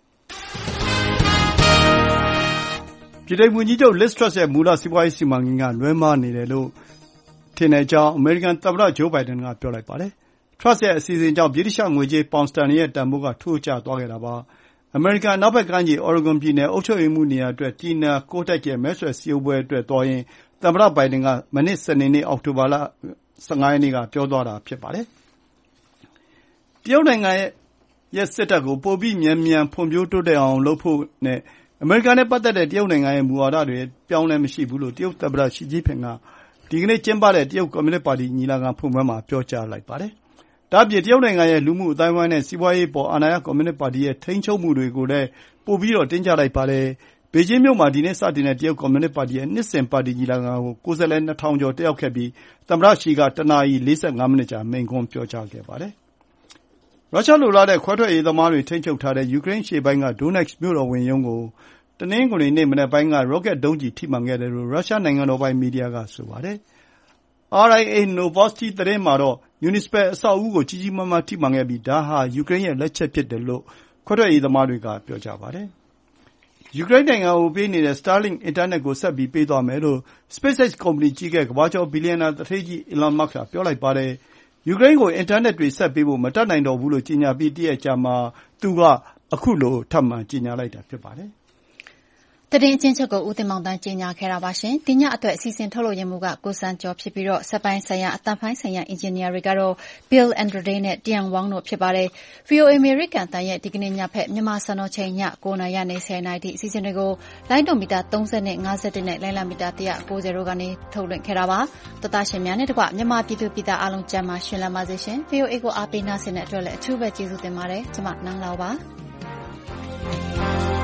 ပြည်ထောင်စုဝန်ကြီးချုပ် Liz Truss ရဲ့မူလစီးပွားရေးစီမံကိန်းကလွဲမှားနေတယ်လို့ထင်တဲ့အကြောင်းအမေရိကန်သမ္မတဂျိုးဘိုင်ဒန်ကပြောလိုက်ပါတယ်။ Truss ရဲ့အစီအစဉ်ကြောင့်ဗြိတိသျှငွေကြေးပေါင်စတာရဲ့တန်ဖိုးကထိုးကျသွားခဲ့တာပါ။အမေရိကန်အနောက်ဘက်ကမ်းခြေ Oregon ပြည်နယ်အုပ်ချုပ်ရေးမှူးနေရာအတွက်ပြည်နယ်9တိုက်ကျဲမဲဆွယ်စည်းရုံးပွဲအတွက်သွားရင်းသမ္မတဘိုင်ဒန်ကမနေ့စနေနေ့အောက်တိုဘာလ15ရက်နေ့ကပြောသွားတာဖြစ်ပါတယ်။တရုတ်နိုင်ငံရဲ့စစ်တပ်ကိုပိုပြီးမြန်မြန်ဖွံ့ဖြိုးတိုးတက်အောင်လုပ်ဖို့နဲ့အမေရိကန်နဲ့ပတ်သက်တဲ့တရုတ်နိုင်ငံရဲ့မူဝါဒတွေပြောင်းလဲမရှိဘူးလို့တရုတ်သမ္မတရှီကျင်းဖျင်ကဒီကနေ့ကျင်းပတဲ့တရုတ်ကွန်မြူနစ်ပါတီညီလာခံဖွင့်ပွဲမှာပြောကြားလိုက်ပါတယ်။ဒါ့အပြင်တရုတ်နိုင်ငံရဲ့လူမှုအသိုင်းအဝိုင်းနဲ့စီးပွားရေးပေါ်အာဏာရကွန်မြူနစ်ပါတီရဲ့ထိန်းချုပ်မှုတွေကိုလည်းပိုပြီးတော့တင်းကျပ်လိုက်ပါတယ်။ဘေကျင်းမြို့မှာဒီနေ့စတင်တဲ့တရုတ်ကွန်မြူနစ်ပါတီရဲ့နှစ်စဉ်ပါတီညီလာခံကိုကိုယ်စားလှယ်2000ကျော်တက်ရောက်ခဲ့ပြီးသမ္မတရှီက1နာရီ45မိနစ်ကြာမိန့်ခွန်းပြောကြားခဲ့ပါတယ်။ရုရှားလိုလားတဲ့ခွဲထွက်ရေးသမားတွေထိန်းချုပ်ထားတဲ့ယူကရိန်းအရှေ့ပိုင်းက Donetsk မြို့တော်ဝန်ရုံးကိုတနင်္ဂနွေနေ့မနက်ပိုင်းကရော့ကက်ဒုံးကျည်ထိမှန်ခဲ့တယ်လို့ရုရှားနိုင်ငံတော်ပိုင်မီဒီယာကဆိုပါတယ်။ RIA Novosti သတင်းမှာတော့ Municipal အဆောက်အဦကိုကြီးကြီးမားမားထိမှန်ခဲ့ပြီးဒါဟာယူကရိန်းရဲ့လက်ချက်ဖြစ်တယ်လို့ခွဲထွက်ရေးသမားတွေကပြောကြပါတယ်။ယူကရိန်းနိုင်ငံကိုပေးနေတဲ့ Starlink အင်တာနက်ကိုဆက်ပြီးပေးသွားမယ်လို့ SpaceX ကုမ္ပဏီကြီးကကမ္ဘာကျော်ဘီလီယံနာသူဌေးကြီး Elon Musk ကပြောလိုက်ပါတယ်။ယူကရိန်းကိုအင်တာနက်တွေဆက်ပေးဖို့မတတ်နိုင်တော့ဘူးလို့ကြေညာပြီးတရက်ကြာမှာသူကအခုလိုထပ်မံကြေညာလိုက်တာဖြစ်ပါတယ်။သတင်းအကျဉ်းချုပ်ကိုဦးတင်မောင်တန်းကြီးညာခဲ့တာပါရှင်။ဒီညအတွက်အစီအစဉ်ထုတ်လို့ရမှုကကိုစံကျော်ဖြစ်ပြီးတော့စက်ပိုင်းဆိုင်ရာအတန်ပိုင်းဆိုင်ရာအင်ဂျင်နီယာတွေကတော့ Bill Andrade နဲ့ Tian Wang တို့ဖြစ်ပါတယ်။ VOA အမေရိကန်တန်ရဲ့ဒီကနေ့ညဖက်မြန်မာစံတော်ချိန်ည9:00နာရီနဲ့10:00နာရီထိအစီအစဉ်တွေကိုလိုင်းဒိုမီတာ30နဲ့51နဲ့လိုင်းလမီတာ190တို့ကနေထုတ်လွှင့်ခဲ့တာပါ။တသရှင်များနဲ့တကွမြန်မာပြည်သူပြည်သားအားလုံးကျန်းမာရှင်လန်းပါစေရှင်။ VOA ကိုအားပေးနာဆင်တဲ့အတွက်လည်းအထူးပဲကျေးဇူးတင်ပါတယ်။ကျွန်မနန်းလောပါ။